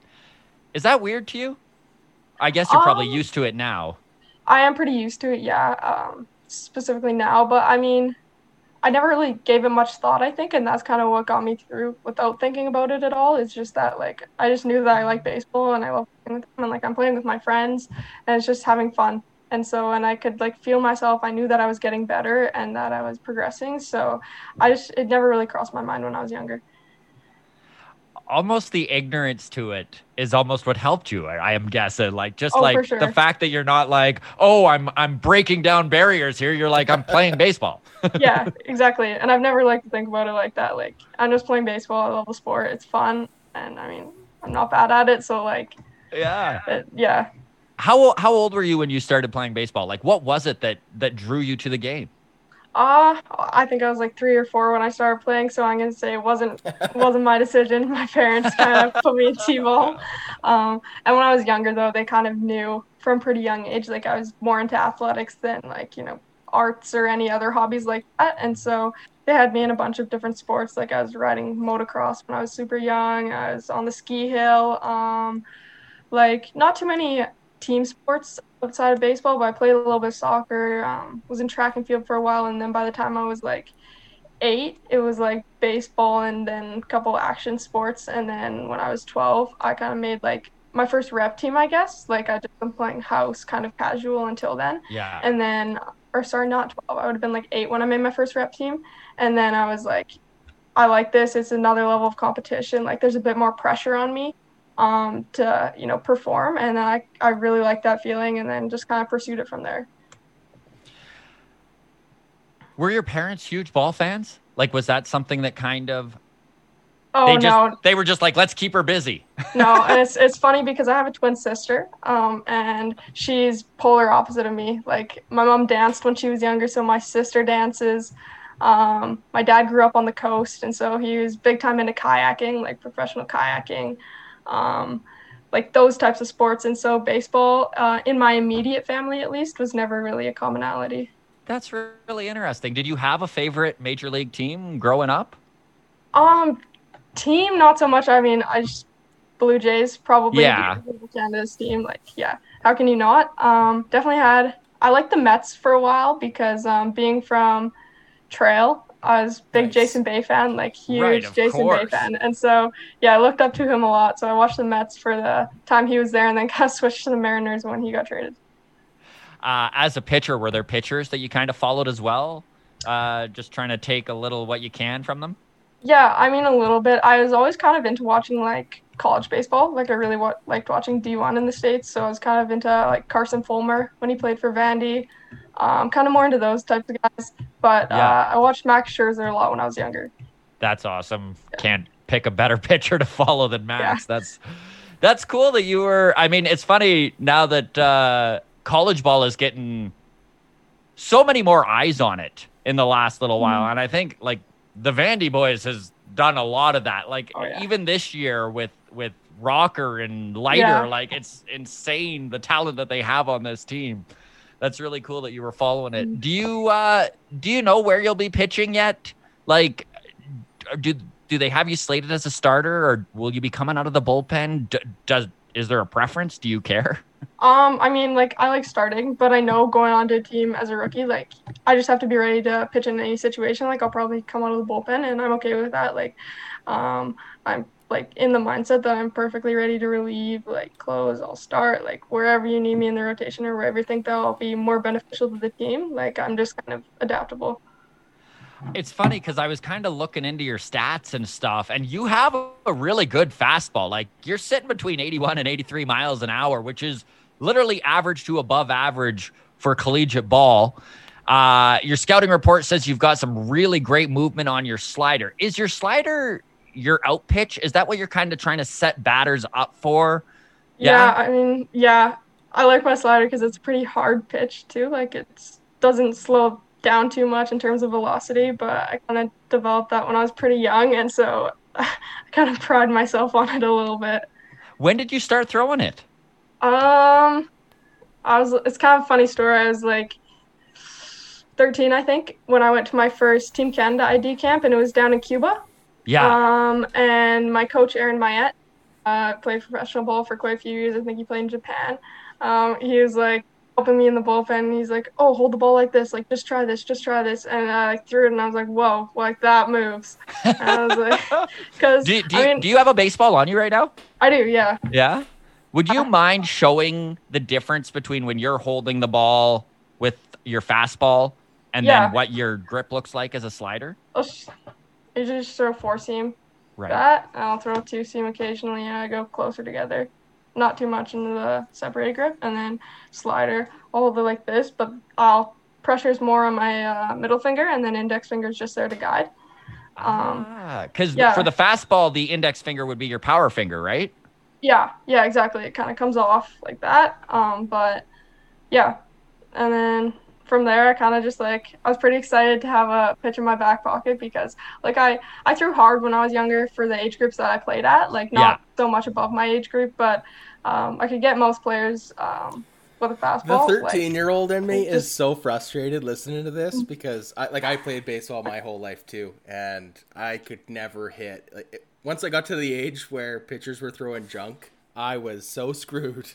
Is that weird to you? I guess you're probably um, used to it now. I am pretty used to it, yeah, um, specifically now. But I mean, I never really gave it much thought, I think, and that's kind of what got me through without thinking about it at all. It's just that, like, I just knew that I like baseball and I love playing with them, and like I'm playing with my friends and it's just having fun. And so, and I could like feel myself. I knew that I was getting better and that I was progressing. So I just, it never really crossed my mind when I was younger. Almost the ignorance to it is almost what helped you, I am guessing. Like, just oh, like sure. the fact that you're not like, oh, I'm I'm breaking down barriers here. You're like, I'm playing baseball. Yeah, exactly. And I've never liked to think about it like that. Like, I'm just playing baseball. I love the sport. It's fun. And I mean, I'm not bad at it. So like, yeah, it, yeah. How how old were you when you started playing baseball? Like, what was it that that drew you to the game? Uh, I think I was like three or four when I started playing, so I'm gonna say it wasn't wasn't my decision. My parents kind of put me in t-ball. Um, and when I was younger, though, they kind of knew from pretty young age, like I was more into athletics than like, you know, arts or any other hobbies like that. And so they had me in a bunch of different sports. Like I was riding motocross when I was super young. I was on the ski hill. Um, like not too many team sports outside of baseball, but I played a little bit of soccer, um, was in track and field for a while, and then by the time I was like eight, it was like baseball and then a couple action sports. And then when I was twelve, I kind of made like my first rep team, I guess. Like I just been playing house kind of casual until then. Yeah. And then, or sorry, not twelve. I would have been like eight when I made my first rep team. And then I was like, I like this. It's another level of competition. Like there's a bit more pressure on me um, to, you know, perform. And then I, I really liked that feeling and then just kind of pursued it from there. Were your parents huge ball fans? Like, was that something that kind of, Oh, they just, no. they were just like, let's keep her busy. No, and it's it's funny because I have a twin sister, um, and she's polar opposite of me. Like my mom danced when she was younger, so my sister dances. Um, my dad grew up on the coast, and so he was big time into kayaking, like professional kayaking, um, like those types of sports. And so baseball, uh, in my immediate family at least, was never really a commonality. That's really interesting. Did you have a favorite major league team growing up? Um, team, not so much. I mean, I just Blue Jays probably. Yeah. Canada's team. Like, yeah. How can you not? Um, definitely had. I liked the Mets for a while because um, being from Trail, I was big Nice. Jason Bay fan, like huge Right, of Jason course. Bay fan, and so yeah, I looked up to him a lot. So I watched the Mets for the time he was there, and then kind of switched to the Mariners when he got traded. Uh, as a pitcher, were there pitchers that you kind of followed as well? Uh, just trying to take a little what you can from them? Yeah, I mean, a little bit. I was always kind of into watching, like, college baseball. Like, I really wa- liked watching D one in the States, so I was kind of into, like, Carson Fulmer when he played for Vandy. Um, kind of more into those types of guys. But Yeah. uh, I watched Max Scherzer a lot when I was younger. That's awesome. Can't pick a better pitcher to follow than Max. Yeah. That's that's cool that you were. I mean, it's funny now that uh, college ball is getting so many more eyes on it in the last little while, Mm-hmm. and I think like the Vandy boys has done a lot of that. Like Oh, yeah. even this year with with Rocker and Leiter, Yeah. like it's insane the talent that they have on this team. That's really cool that you were following it. Mm-hmm. Do you uh, do you know where you'll be pitching yet? Like, do do they have you slated as a starter, or will you be coming out of the bullpen? D- does is there a preference? Do you care? Um, I mean, like, I like starting, but I know going on to a team as a rookie, like, I just have to be ready to pitch in any situation. Like, I'll probably come out of the bullpen, and I'm okay with that. Like, um, I'm, like, in the mindset that I'm perfectly ready to relieve, like, close, I'll start, like, wherever you need me in the rotation or wherever you think that'll be more beneficial to the team. Like, I'm just kind of adaptable. It's funny because I was kind of looking into your stats and stuff, and you have a, a really good fastball. Like, you're sitting between eighty-one and eighty-three miles an hour, which is literally average to above average for collegiate ball. Uh, your scouting report says you've got some really great movement on your slider. Is your slider your out pitch? Is that what you're kind of trying to set batters up for? Yeah, yeah I mean, yeah, I like my slider because it's a pretty hard pitch too. Like, it doesn't slow down too much in terms of velocity, but I kind of developed that when I was pretty young, and so I kind of pride myself on it a little bit. When did you start throwing it? Um, I was. It's kind of a funny story. I was like thirteen, I think, when I went to my first Team Canada I D camp, and it was down in Cuba. Yeah. Um, and my coach Aaron Mayette uh, played professional ball for quite a few years. I think he played in Japan. Um, he was like helping me in the bullpen, and he's like, "Oh, hold the ball like this, like just try this, just try this," and I like, threw it, and I was like, "Whoa, like that moves." And I was like, "Because do, do, I you, mean, do you have a baseball on you right now? I do, yeah." Yeah. Would you mind showing the difference between when you're holding the ball with your fastball and Yeah. then what your grip looks like as a slider? I'll just, I usually just throw four seam, Right. that, and I'll throw two seam occasionally, and I go closer together. Not too much into the separated grip, and then slider, I'll hold it like this, but I'll pressure's more on my uh, middle finger, and then index finger's just there to guide. Um, Because yeah. for the fastball, the index finger would be your power finger, right? yeah, yeah, exactly. It kind of comes off like that, um, but yeah. And then from there, I kind of just like, I was pretty excited to have a pitch in my back pocket because like I, I threw hard when I was younger for the age groups that I played at, like not Yeah. so much above my age group, but um, I could get most players um, with a fastball. The like- thirteen-year-old in me it's is just- so frustrated listening to this because I like I played baseball my whole life too, and I could never hit. Like, it- once I got to the age where pitchers were throwing junk, I was so screwed.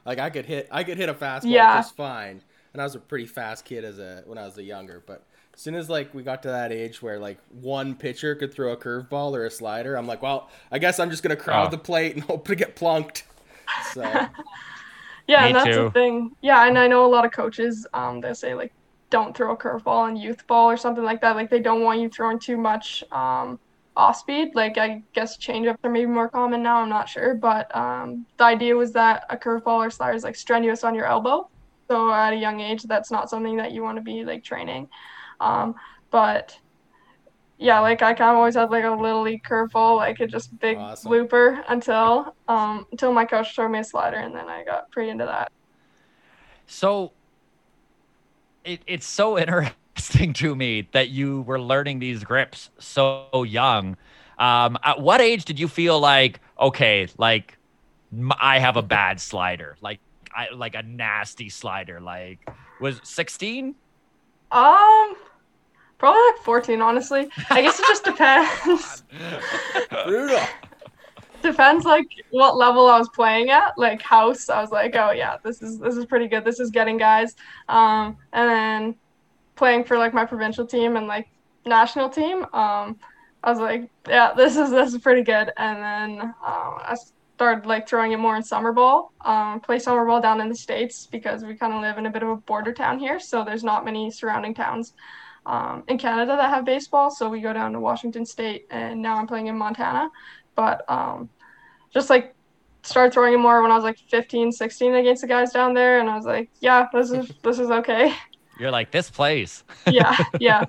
Like I could hit, I could hit a fastball Yeah. just fine, and I was a pretty fast kid as a when I was a younger. But as soon as like we got to that age where like one pitcher could throw a curveball or a slider, I'm like, well, I guess I'm just gonna crowd Oh. the plate and hope to get plunked. So Yeah, Me and that's too. the thing. Yeah, and I know a lot of coaches, um, they say like don't throw a curveball in youth ball or something like that. Like they don't want you throwing too much um, off speed. Like I guess changeups are maybe more common now. I'm not sure, but um, the idea was that a curveball or slider is like strenuous on your elbow. So at a young age, that's not something that you want to be like training. Um, but yeah, like I kind of always had like a little league curveball, like a just big Awesome. looper until um, until my coach showed me a slider, and then I got pretty into that. So it, it's so interesting to me that you were learning these grips so young. Um, at what age did you feel like, okay, like m- I have a bad slider, like I like a nasty slider, like was sixteen? Um, probably like fourteen, honestly. I guess it just depends. brutal. Depends like what level I was playing at. Like house, I was like, oh yeah, this is this is pretty good. This is getting guys. Um, and then playing for like my provincial team and like national team, um, I was like, yeah, this is this is pretty good. And then um, I started like throwing it more in summer ball. Um, play summer ball down in the States because we kind of live in a bit of a border town here, so there's not many surrounding towns um, in Canada that have baseball. So we go down to Washington State, and now I'm playing in Montana. But um, just like started throwing it more when I was like fifteen, sixteen against the guys down there, and I was like, yeah, this is this is okay. You're like, this plays. yeah, yeah.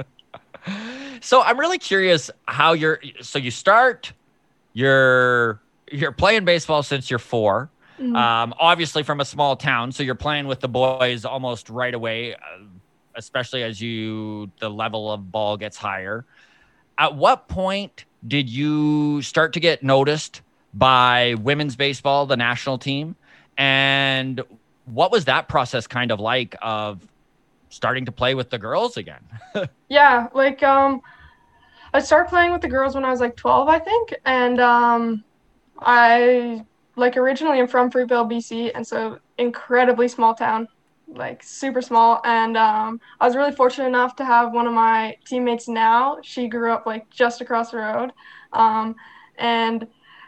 So I'm really curious how you're. So you start, you're you're playing baseball since you're four. Mhm. Um, obviously from a small town, so you're playing with the boys almost right away, uh, especially as you the level of ball gets higher. At what point did you start to get noticed by women's baseball, the national team, and what was that process kind of like of starting to play with the girls again? Yeah, like um I started playing with the girls when I was like twelve, I think, and um I like originally I'm from Fruitvale, B C, and so incredibly small town, like super small, and um I was really fortunate enough to have one of my teammates now. She grew up like just across the road. Um and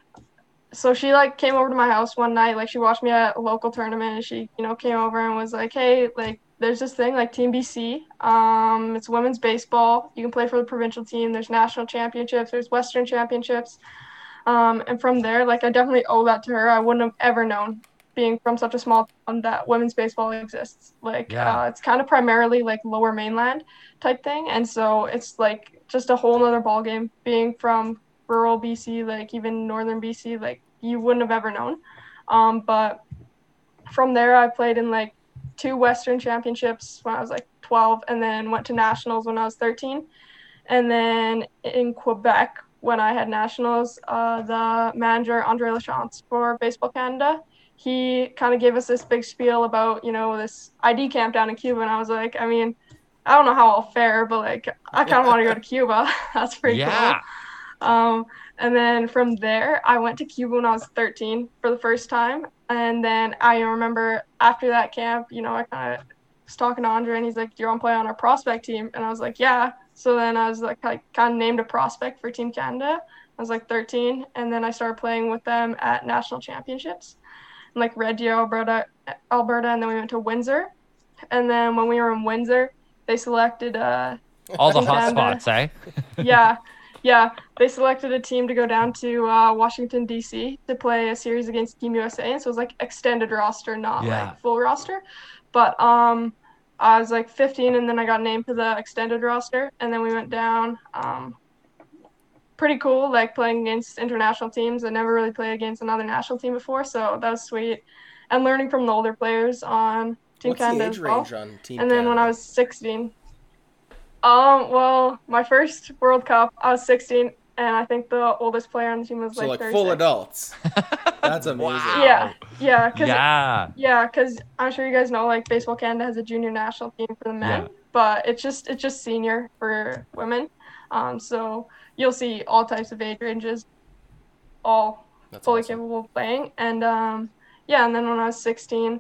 so she like came over to my house one night, like she watched me at a local tournament, and she, you know, came over and was like, hey, like there's this thing like Team B C. Um, it's women's baseball. You can play for the provincial team. There's national championships. There's Western championships. Um, and from there, like I definitely owe that to her. I wouldn't have ever known, being from such a small town, that women's baseball exists. Like Yeah. uh, it's kind of primarily like lower mainland type thing, and so it's like just a whole nother ball game. Being from rural B C, like even northern B C, like you wouldn't have ever known. Um, but from there, I played in like two Western championships when I was like twelve, and then went to nationals when I was thirteen. And then in Quebec, when I had nationals, uh, the manager, Andre Lachance for Baseball Canada, he kind of gave us this big spiel about, you know, this I D camp down in Cuba. And I was like, I mean, I don't know how I'll fare, but like, I kind of want to go to Cuba. That's pretty Yeah. cool. Um, and then from there, I went to Cuba when I was thirteen for the first time. And then I remember after that camp, you know, I kind of was talking to Andre, and he's like, "You're on play on our prospect team." And I was like, "Yeah." So then I was like, I kind of named a prospect for Team Canada. I was like thirteen, and then I started playing with them at national championships, in like Red Deer, Alberta, Alberta, and then we went to Windsor. And then when we were in Windsor, they selected uh, All the Team hot Canada. spots, eh? yeah, yeah. They selected a team to go down to uh, Washington, D C to play a series against Team U S A. And so it was like extended roster, not Yeah. like full roster. But um, I was like fifteen, and then I got named to the extended roster. And then we went down. Um, pretty cool, like playing against international teams. I never really played against another national team before, so that was sweet. And learning from the older players on Team What's the Canada age as well. range on Team And then Canada? when I was sixteen, um, well, my first World Cup, I was sixteen, and I think the oldest player on the team was so like like thirty-six. full adults. That's amazing. Wow. Yeah, yeah, cause Yeah. yeah, because I'm sure you guys know, like Baseball Canada has a junior national team for the men, Yeah. but it's just it's just senior for women. Um, so you'll see all types of age ranges, all That's fully awesome. capable of playing. And um, yeah, and then when I was sixteen,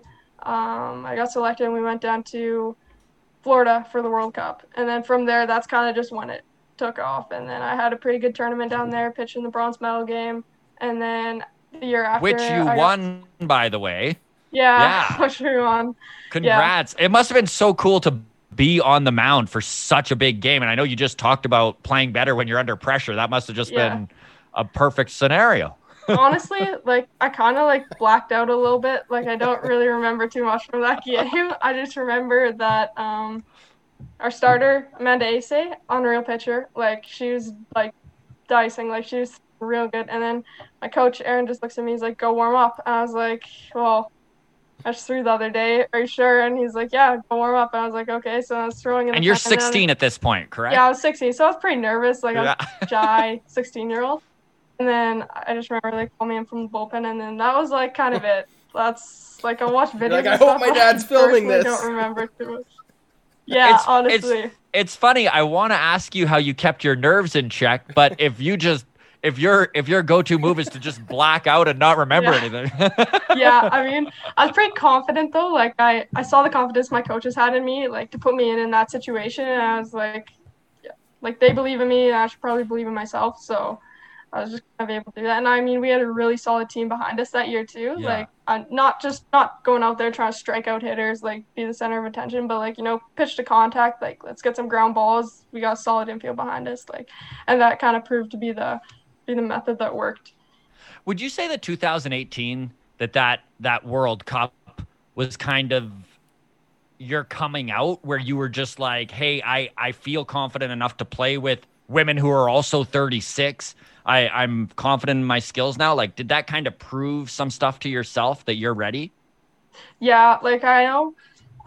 um, I got selected and we went down to Florida for the World Cup. And then from there, that's kind of just when it took off. And then I had a pretty good tournament down there, pitching the bronze medal game. And then the year after, which you I won, got... by the way. Yeah, yeah. Sure won. Congrats. Yeah. It must have been so cool to be on the mound for such a big game. And I know you just talked about playing better when you're under pressure. That must have just yeah. been a perfect scenario. Honestly, like I kind of like blacked out a little bit. Like I don't really remember too much from that game. I just remember that um, our starter, Amanda Asay, unreal pitcher. Like she was like dicing. Like she was real good. And then my coach, Aaron, just looks at me. He's like, go warm up. And I was like, well, I just threw the other day. Are you sure? And he's like, yeah, go warm up. And I was like, okay. So I was throwing in. And you're sixteen at this point, correct? Yeah, I was sixteen. So I was pretty nervous. Like yeah. I was shy sixteen-year-old. And then I just remember they called me in from the bullpen, and then that was like kind of it. That's like I watched videos. Like I hope my dad's filming this. I don't remember too much. Yeah, it's, honestly. It's, it's funny. I want to ask you how you kept your nerves in check, but if you just if your if your go-to move is to just black out and not remember yeah. anything. Yeah, I mean, I was pretty confident though. Like I I saw the confidence my coaches had in me, like to put me in in that situation, and I was like, yeah, like they believe in me, and I should probably believe in myself. So I was just kind of able to do that. And I mean, we had a really solid team behind us that year too. Yeah. Like uh, not just not going out there trying to strike out hitters, like be the center of attention, but like, you know, pitch to contact, like let's get some ground balls. We got a solid infield behind us. Like, and that kind of proved to be the, be the method that worked. Would you say that two thousand eighteen, that that, that World Cup was kind of your coming out where you were just like, hey, I, I feel confident enough to play with women who are also thirty-six. I, I'm confident in my skills now. Like, did that kind of prove some stuff to yourself that you're ready? Yeah, like I know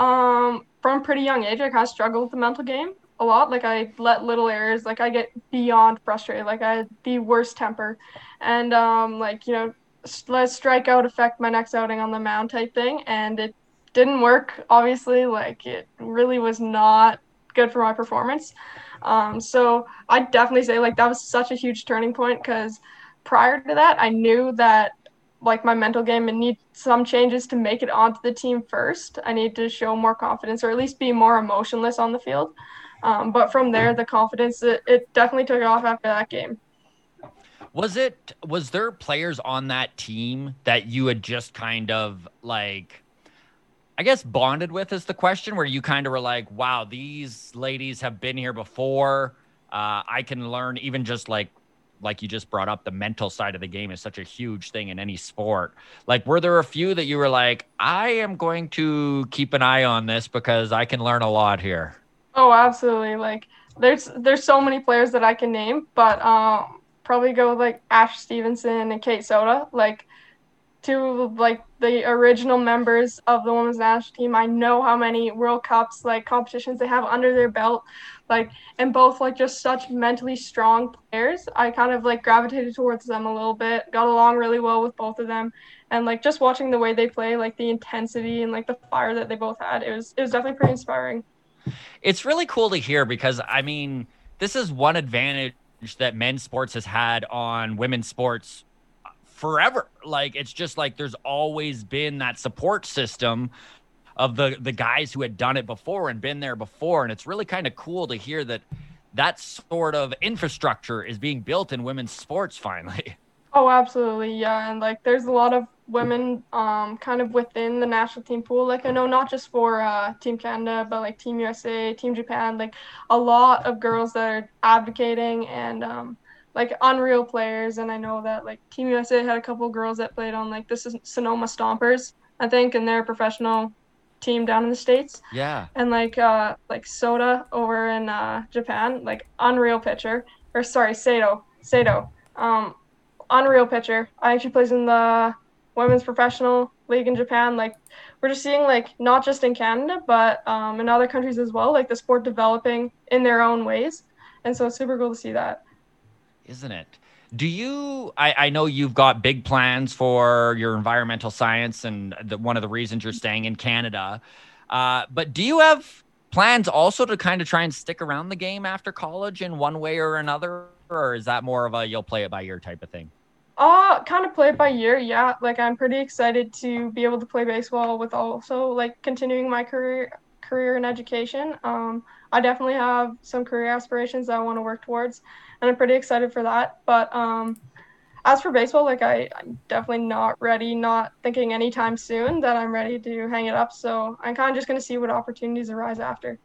um, from a pretty young age, I kind of struggled with the mental game a lot. Like I let little errors, like I get beyond frustrated. Like I had the worst temper. And um, like, you know, let strike out affect my next outing on the mound type thing. And it didn't work, obviously. Like it really was not good for my performance. Um, so I'd definitely say like that was such a huge turning point because prior to that, I knew that like my mental game would need some changes to make it onto the team first. I need to show more confidence or at least be more emotionless on the field. Um, but from there, the confidence, it, it definitely took off after that game. Was it, was there players on that team that you had just kind of like, I guess bonded with is the question, where you kind of were like, wow, these ladies have been here before. Uh, I can learn even just like, like you just brought up, the mental side of the game is such a huge thing in any sport. Like, were there a few that you were like, I am going to keep an eye on this because I can learn a lot here? Oh, absolutely. Like there's, there's so many players that I can name, but um, probably go with like Ash Stevenson and Kate Soda. Like, two like the original members of the women's national team. I know how many World Cups, like competitions they have under their belt, like, and both like just such mentally strong players. I kind of like gravitated towards them a little bit, got along really well with both of them. And like just watching the way they play, like the intensity and like the fire that they both had, it was, it was definitely pretty inspiring. It's really cool to hear because I mean, this is one advantage that men's sports has had on women's sports forever. Like it's just like there's always been that support system of the the guys who had done it before and been there before, and it's really kind of cool to hear that that sort of infrastructure is being built in women's sports finally. Oh, absolutely, yeah. And like there's a lot of women um kind of within the national team pool. Like I know not just for uh Team Canada, but like Team U S A, Team Japan, like a lot of girls that are advocating and um like unreal players. And I know that like Team U S A had a couple of girls that played on like this is Sonoma Stompers, I think, and they're a professional team down in the States. Yeah. And like uh like Soda over in uh Japan, like unreal pitcher. Or sorry, Sato. Sato. Um unreal pitcher. I actually plays in the women's professional league in Japan. Like we're just seeing like not just in Canada, but um in other countries as well, like the sport developing in their own ways. And so it's super cool to see that. Isn't it? Do you, I, I know you've got big plans for your environmental science and the, one of the reasons you're staying in Canada, uh, but do you have plans also to kind of try and stick around the game after college in one way or another, or is that more of a you'll play it by ear type of thing? Uh, kind of play it by year, yeah. Like I'm pretty excited to be able to play baseball with also like continuing my career career in education. Um, I definitely have some career aspirations that I want to work towards, and I'm pretty excited for that. But um, as for baseball, like I, I'm definitely not ready, not thinking anytime soon that I'm ready to hang it up. So I'm kind of just gonna see what opportunities arise after.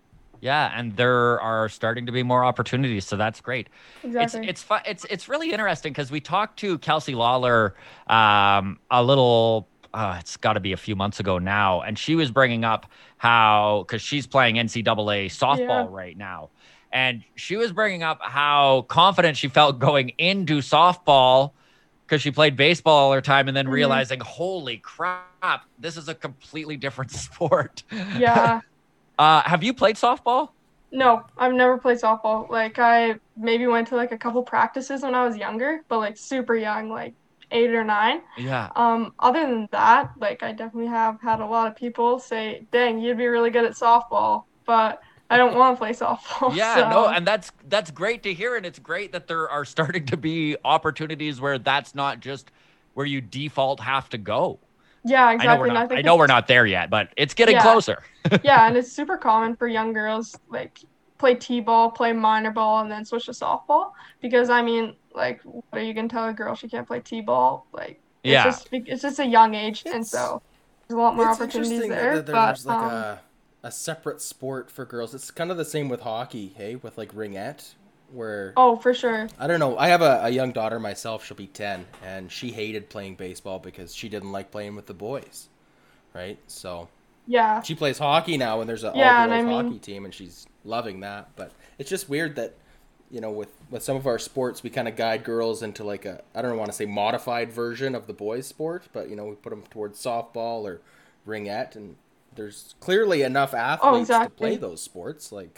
Yeah, and there are starting to be more opportunities, so that's great. Exactly. It's it's fun. It's it's really interesting because we talked to Kelsey Lawler um, a little. Uh, it's got to be a few months ago now, and she was bringing up how because she's playing N C double A softball Yeah. right now, and she was bringing up how confident she felt going into softball because she played baseball all her time, and then Mhm. realizing, holy crap, this is a completely different sport. Yeah. Uh, have you played softball? No, I've never played softball. Like I maybe went to like a couple practices when I was younger, but like super young, like eight or nine. Yeah. Um, other than that, like I definitely have had a lot of people say, "Dang, you'd be really good at softball," but I don't want to play softball. Yeah, so. no, and that's that's great to hear, and it's great that there are starting to be opportunities where that's not just where you default have to go. Yeah, I know exactly. we're And I not. think I know we're it's- not there yet, but it's getting Yeah. closer. Yeah, and it's super common for young girls like play t-ball, play minor ball, and then switch to softball. Because I mean, like, what are you gonna tell a girl she can't play t-ball? Like, it's Yeah. just it's just a young age, and It's- so there's a lot more It's opportunities interesting there. that, that but there's like um, a a separate sport for girls. It's kind of the same with hockey, hey, with like ringette, where oh, for sure. I don't know. I have a, a young daughter myself. She'll be ten, and she hated playing baseball because she didn't like playing with the boys, right? So Yeah, she plays hockey now, and there's an Yeah, and all-girls I mean- hockey team, and she's loving that. But it's just weird that, you know, with, with some of our sports, we kind of guide girls into like a, I don't want to say modified version of the boys' sport, but, you know, we put them towards softball or ringette, and there's clearly enough athletes to exactly. play those sports. Like,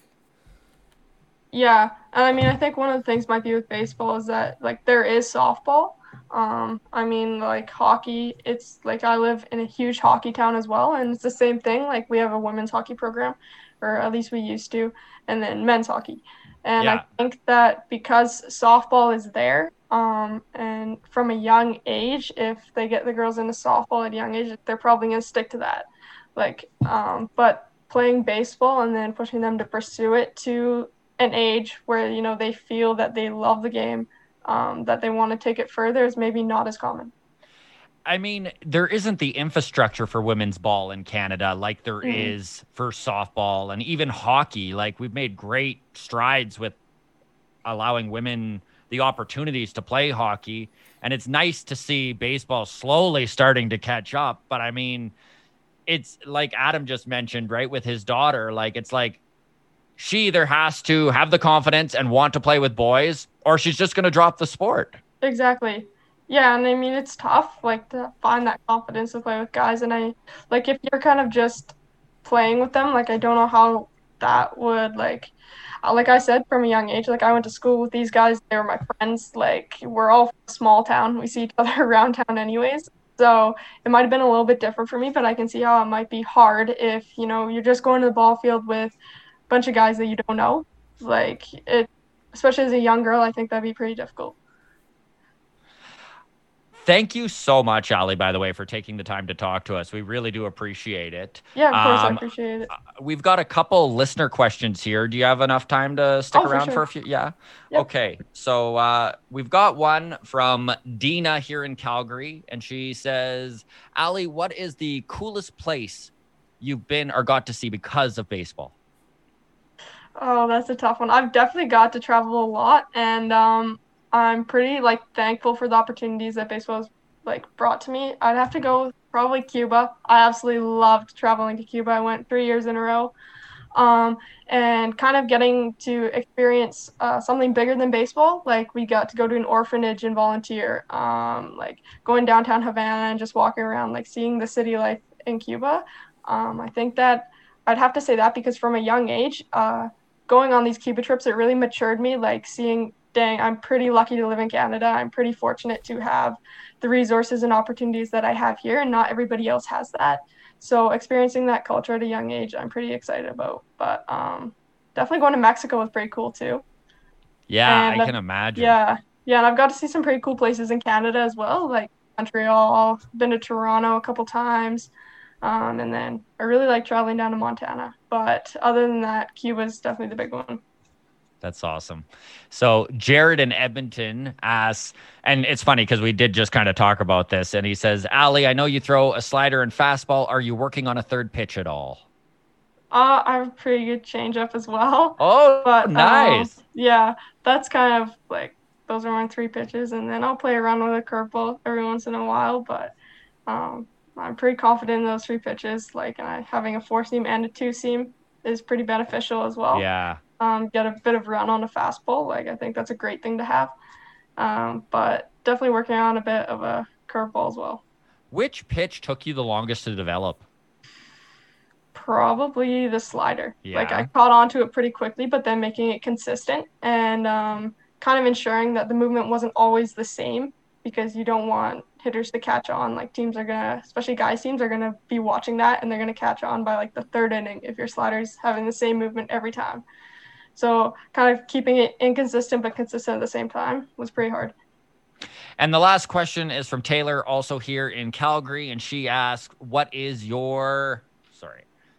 Yeah, and I mean, I think one of the things might be with baseball is that like there is softball. Um, I mean, like hockey, it's like I live in a huge hockey town as well, and it's the same thing. Like we have a women's hockey program, or at least we used to, and then men's hockey. And Yeah. I think that because softball is there, um, and from a young age, if they get the girls into softball at a young age, they're probably gonna stick to that. Like, um, but playing baseball and then pushing them to pursue it to an age where you know they feel that they love the game, um, that they want to take it further is maybe not as common. I mean, there isn't the infrastructure for women's ball in Canada like there Mhm. is for softball and even hockey. Like we've made great strides with allowing women the opportunities to play hockey, and it's nice to see baseball slowly starting to catch up. But I mean, it's like Adam just mentioned, right, with his daughter, like it's like she either has to have the confidence and want to play with boys, or she's just going to drop the sport. Exactly. Yeah, and I mean it's tough like to find that confidence to play with guys, and I like if you're kind of just playing with them, like I don't know how that would like uh, like I said from a young age, like I went to school with these guys, they were my friends, like we're all from a small town, we see each other around town anyways. So it might have been a little bit different for me, but I can see how it might be hard if, you know, you're just going to the ball field with a bunch of guys that you don't know. Like it especially as a young girl, I think that'd be pretty difficult. Thank you so much, Ali, by the way, for taking the time to talk to us. We really do appreciate it. Yeah, of course, I Um, appreciate it. We've got a couple listener questions here. Do you have enough time to stick Oh, for around sure. for a few? Yeah. Yep. Okay. So uh, we've got one from Dina here in Calgary, and she says, Ali, what is the coolest place you've been or got to see because of baseball? Oh, that's a tough one. I've definitely got to travel a lot, and um, I'm pretty like thankful for the opportunities that baseball has like brought to me. I'd have to go with probably Cuba. I absolutely loved traveling to Cuba. I went three years in a row, um, and kind of getting to experience uh, something bigger than baseball. Like we got to go to an orphanage and volunteer, um, like going downtown Havana and just walking around, like seeing the city life in Cuba. Um, I think that I'd have to say that because from a young age, uh, going on these Cuba trips, it really matured me, like seeing, dang, I'm pretty lucky to live in Canada. I'm pretty fortunate to have the resources and opportunities that I have here, and not everybody else has that. So experiencing that culture at a young age, I'm pretty excited about. But um, definitely going to Mexico was pretty cool too. Yeah, And, I uh, can imagine. Yeah, Yeah, and I've got to see some pretty cool places in Canada as well, like Montreal, been to Toronto a couple times, um, and then I really like traveling down to Montana. But other than that, Cuba's definitely the big one. That's awesome. So Jared in Edmonton asks, and it's funny because we did just kind of talk about this, and he says, Ali, I know you throw a slider and fastball. Are you working on a third pitch at all? Uh, I have a pretty good changeup as well. Oh, but, nice. Um, yeah, that's kind of like, those are my three pitches, and then I'll play around with a curveball every once in a while, but um, I'm pretty confident in those three pitches. Like, and I, having a four-seam and a two-seam is pretty beneficial as well. Yeah. Um, get a bit of run on a fastball. Like, I think that's a great thing to have. Um, but definitely working on a bit of a curveball as well. Which pitch took you the longest to develop? Probably the slider. Yeah. Like, I caught on to it pretty quickly, but then making it consistent and um, kind of ensuring that the movement wasn't always the same, because you don't want hitters to catch on. Like, teams are going to, especially guys teams, are going to be watching that, and they're going to catch on by like the third inning if your slider's having the same movement every time. So kind of keeping it inconsistent but consistent at the same time was pretty hard. And the last question is from Taylor, also here in Calgary, and she asks, what is your, sorry,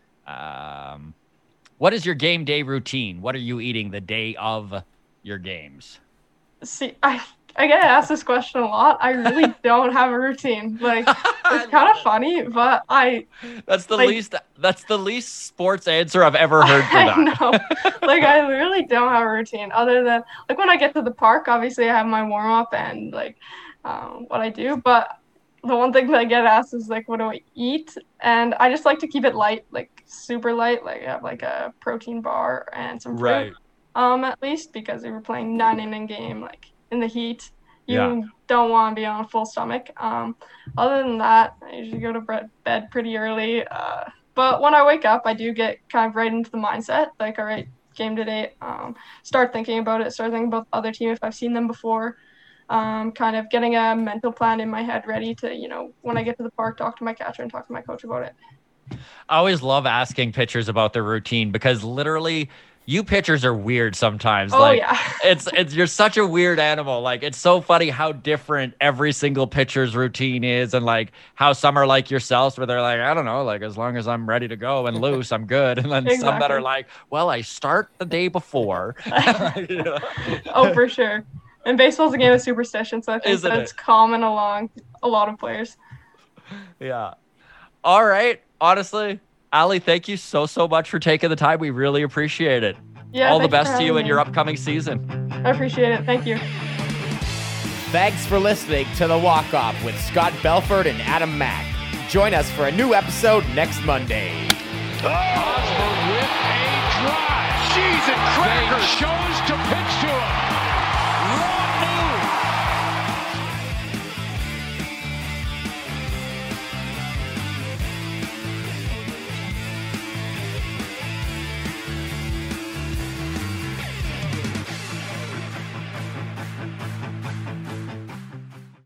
um, what is your game day routine? What are you eating the day of your games? See, I I get asked this question a lot. I really don't have a routine. Like, it's kind of funny, but I. That's the like, least. That's the least sports answer I've ever heard for that. I know. Like, I really don't have a routine other than like when I get to the park. Obviously, I have my warm up and like um, what I do. But the one thing that I get asked is like, what do I eat? And I just like to keep it light, like super light. Like, I have like a protein bar and some fruit. Right. Um, at least because we were playing nine inning game, like in the heat, you Yeah. don't want to be on a full stomach. Um, other than that, I usually go to bed pretty early. Uh, but when I wake up, I do get kind of right into the mindset, like, all right, game today. Um, start thinking about it, start thinking about the other team if I've seen them before. Um, kind of getting a mental plan in my head ready to, you know, when I get to the park, talk to my catcher and talk to my coach about it. I always love asking pitchers about their routine because literally you pitchers are weird sometimes. Oh, like yeah. it's it's you're such a weird animal. Like, it's so funny how different every single pitcher's routine is, and like how some are like yourselves where they're like, I don't know, like as long as I'm ready to go and loose, I'm good. And then Exactly. some that are like, well, I start the day before. You know? Oh, for sure. And baseball's a game of superstition, so I think Isn't that's it? common along a lot of players. Yeah. All right. Honestly, Ali, thank you so, so much for taking the time. We really appreciate it. Yeah, All the thanks for best to you having in me. your upcoming season. I appreciate it. Thank you. Thanks for listening to The Walk Off with Scott Belford and Adam Mack. Join us for a new episode next Monday. Osborne with a drive. Cheese and crackers. Chose to pitch to him.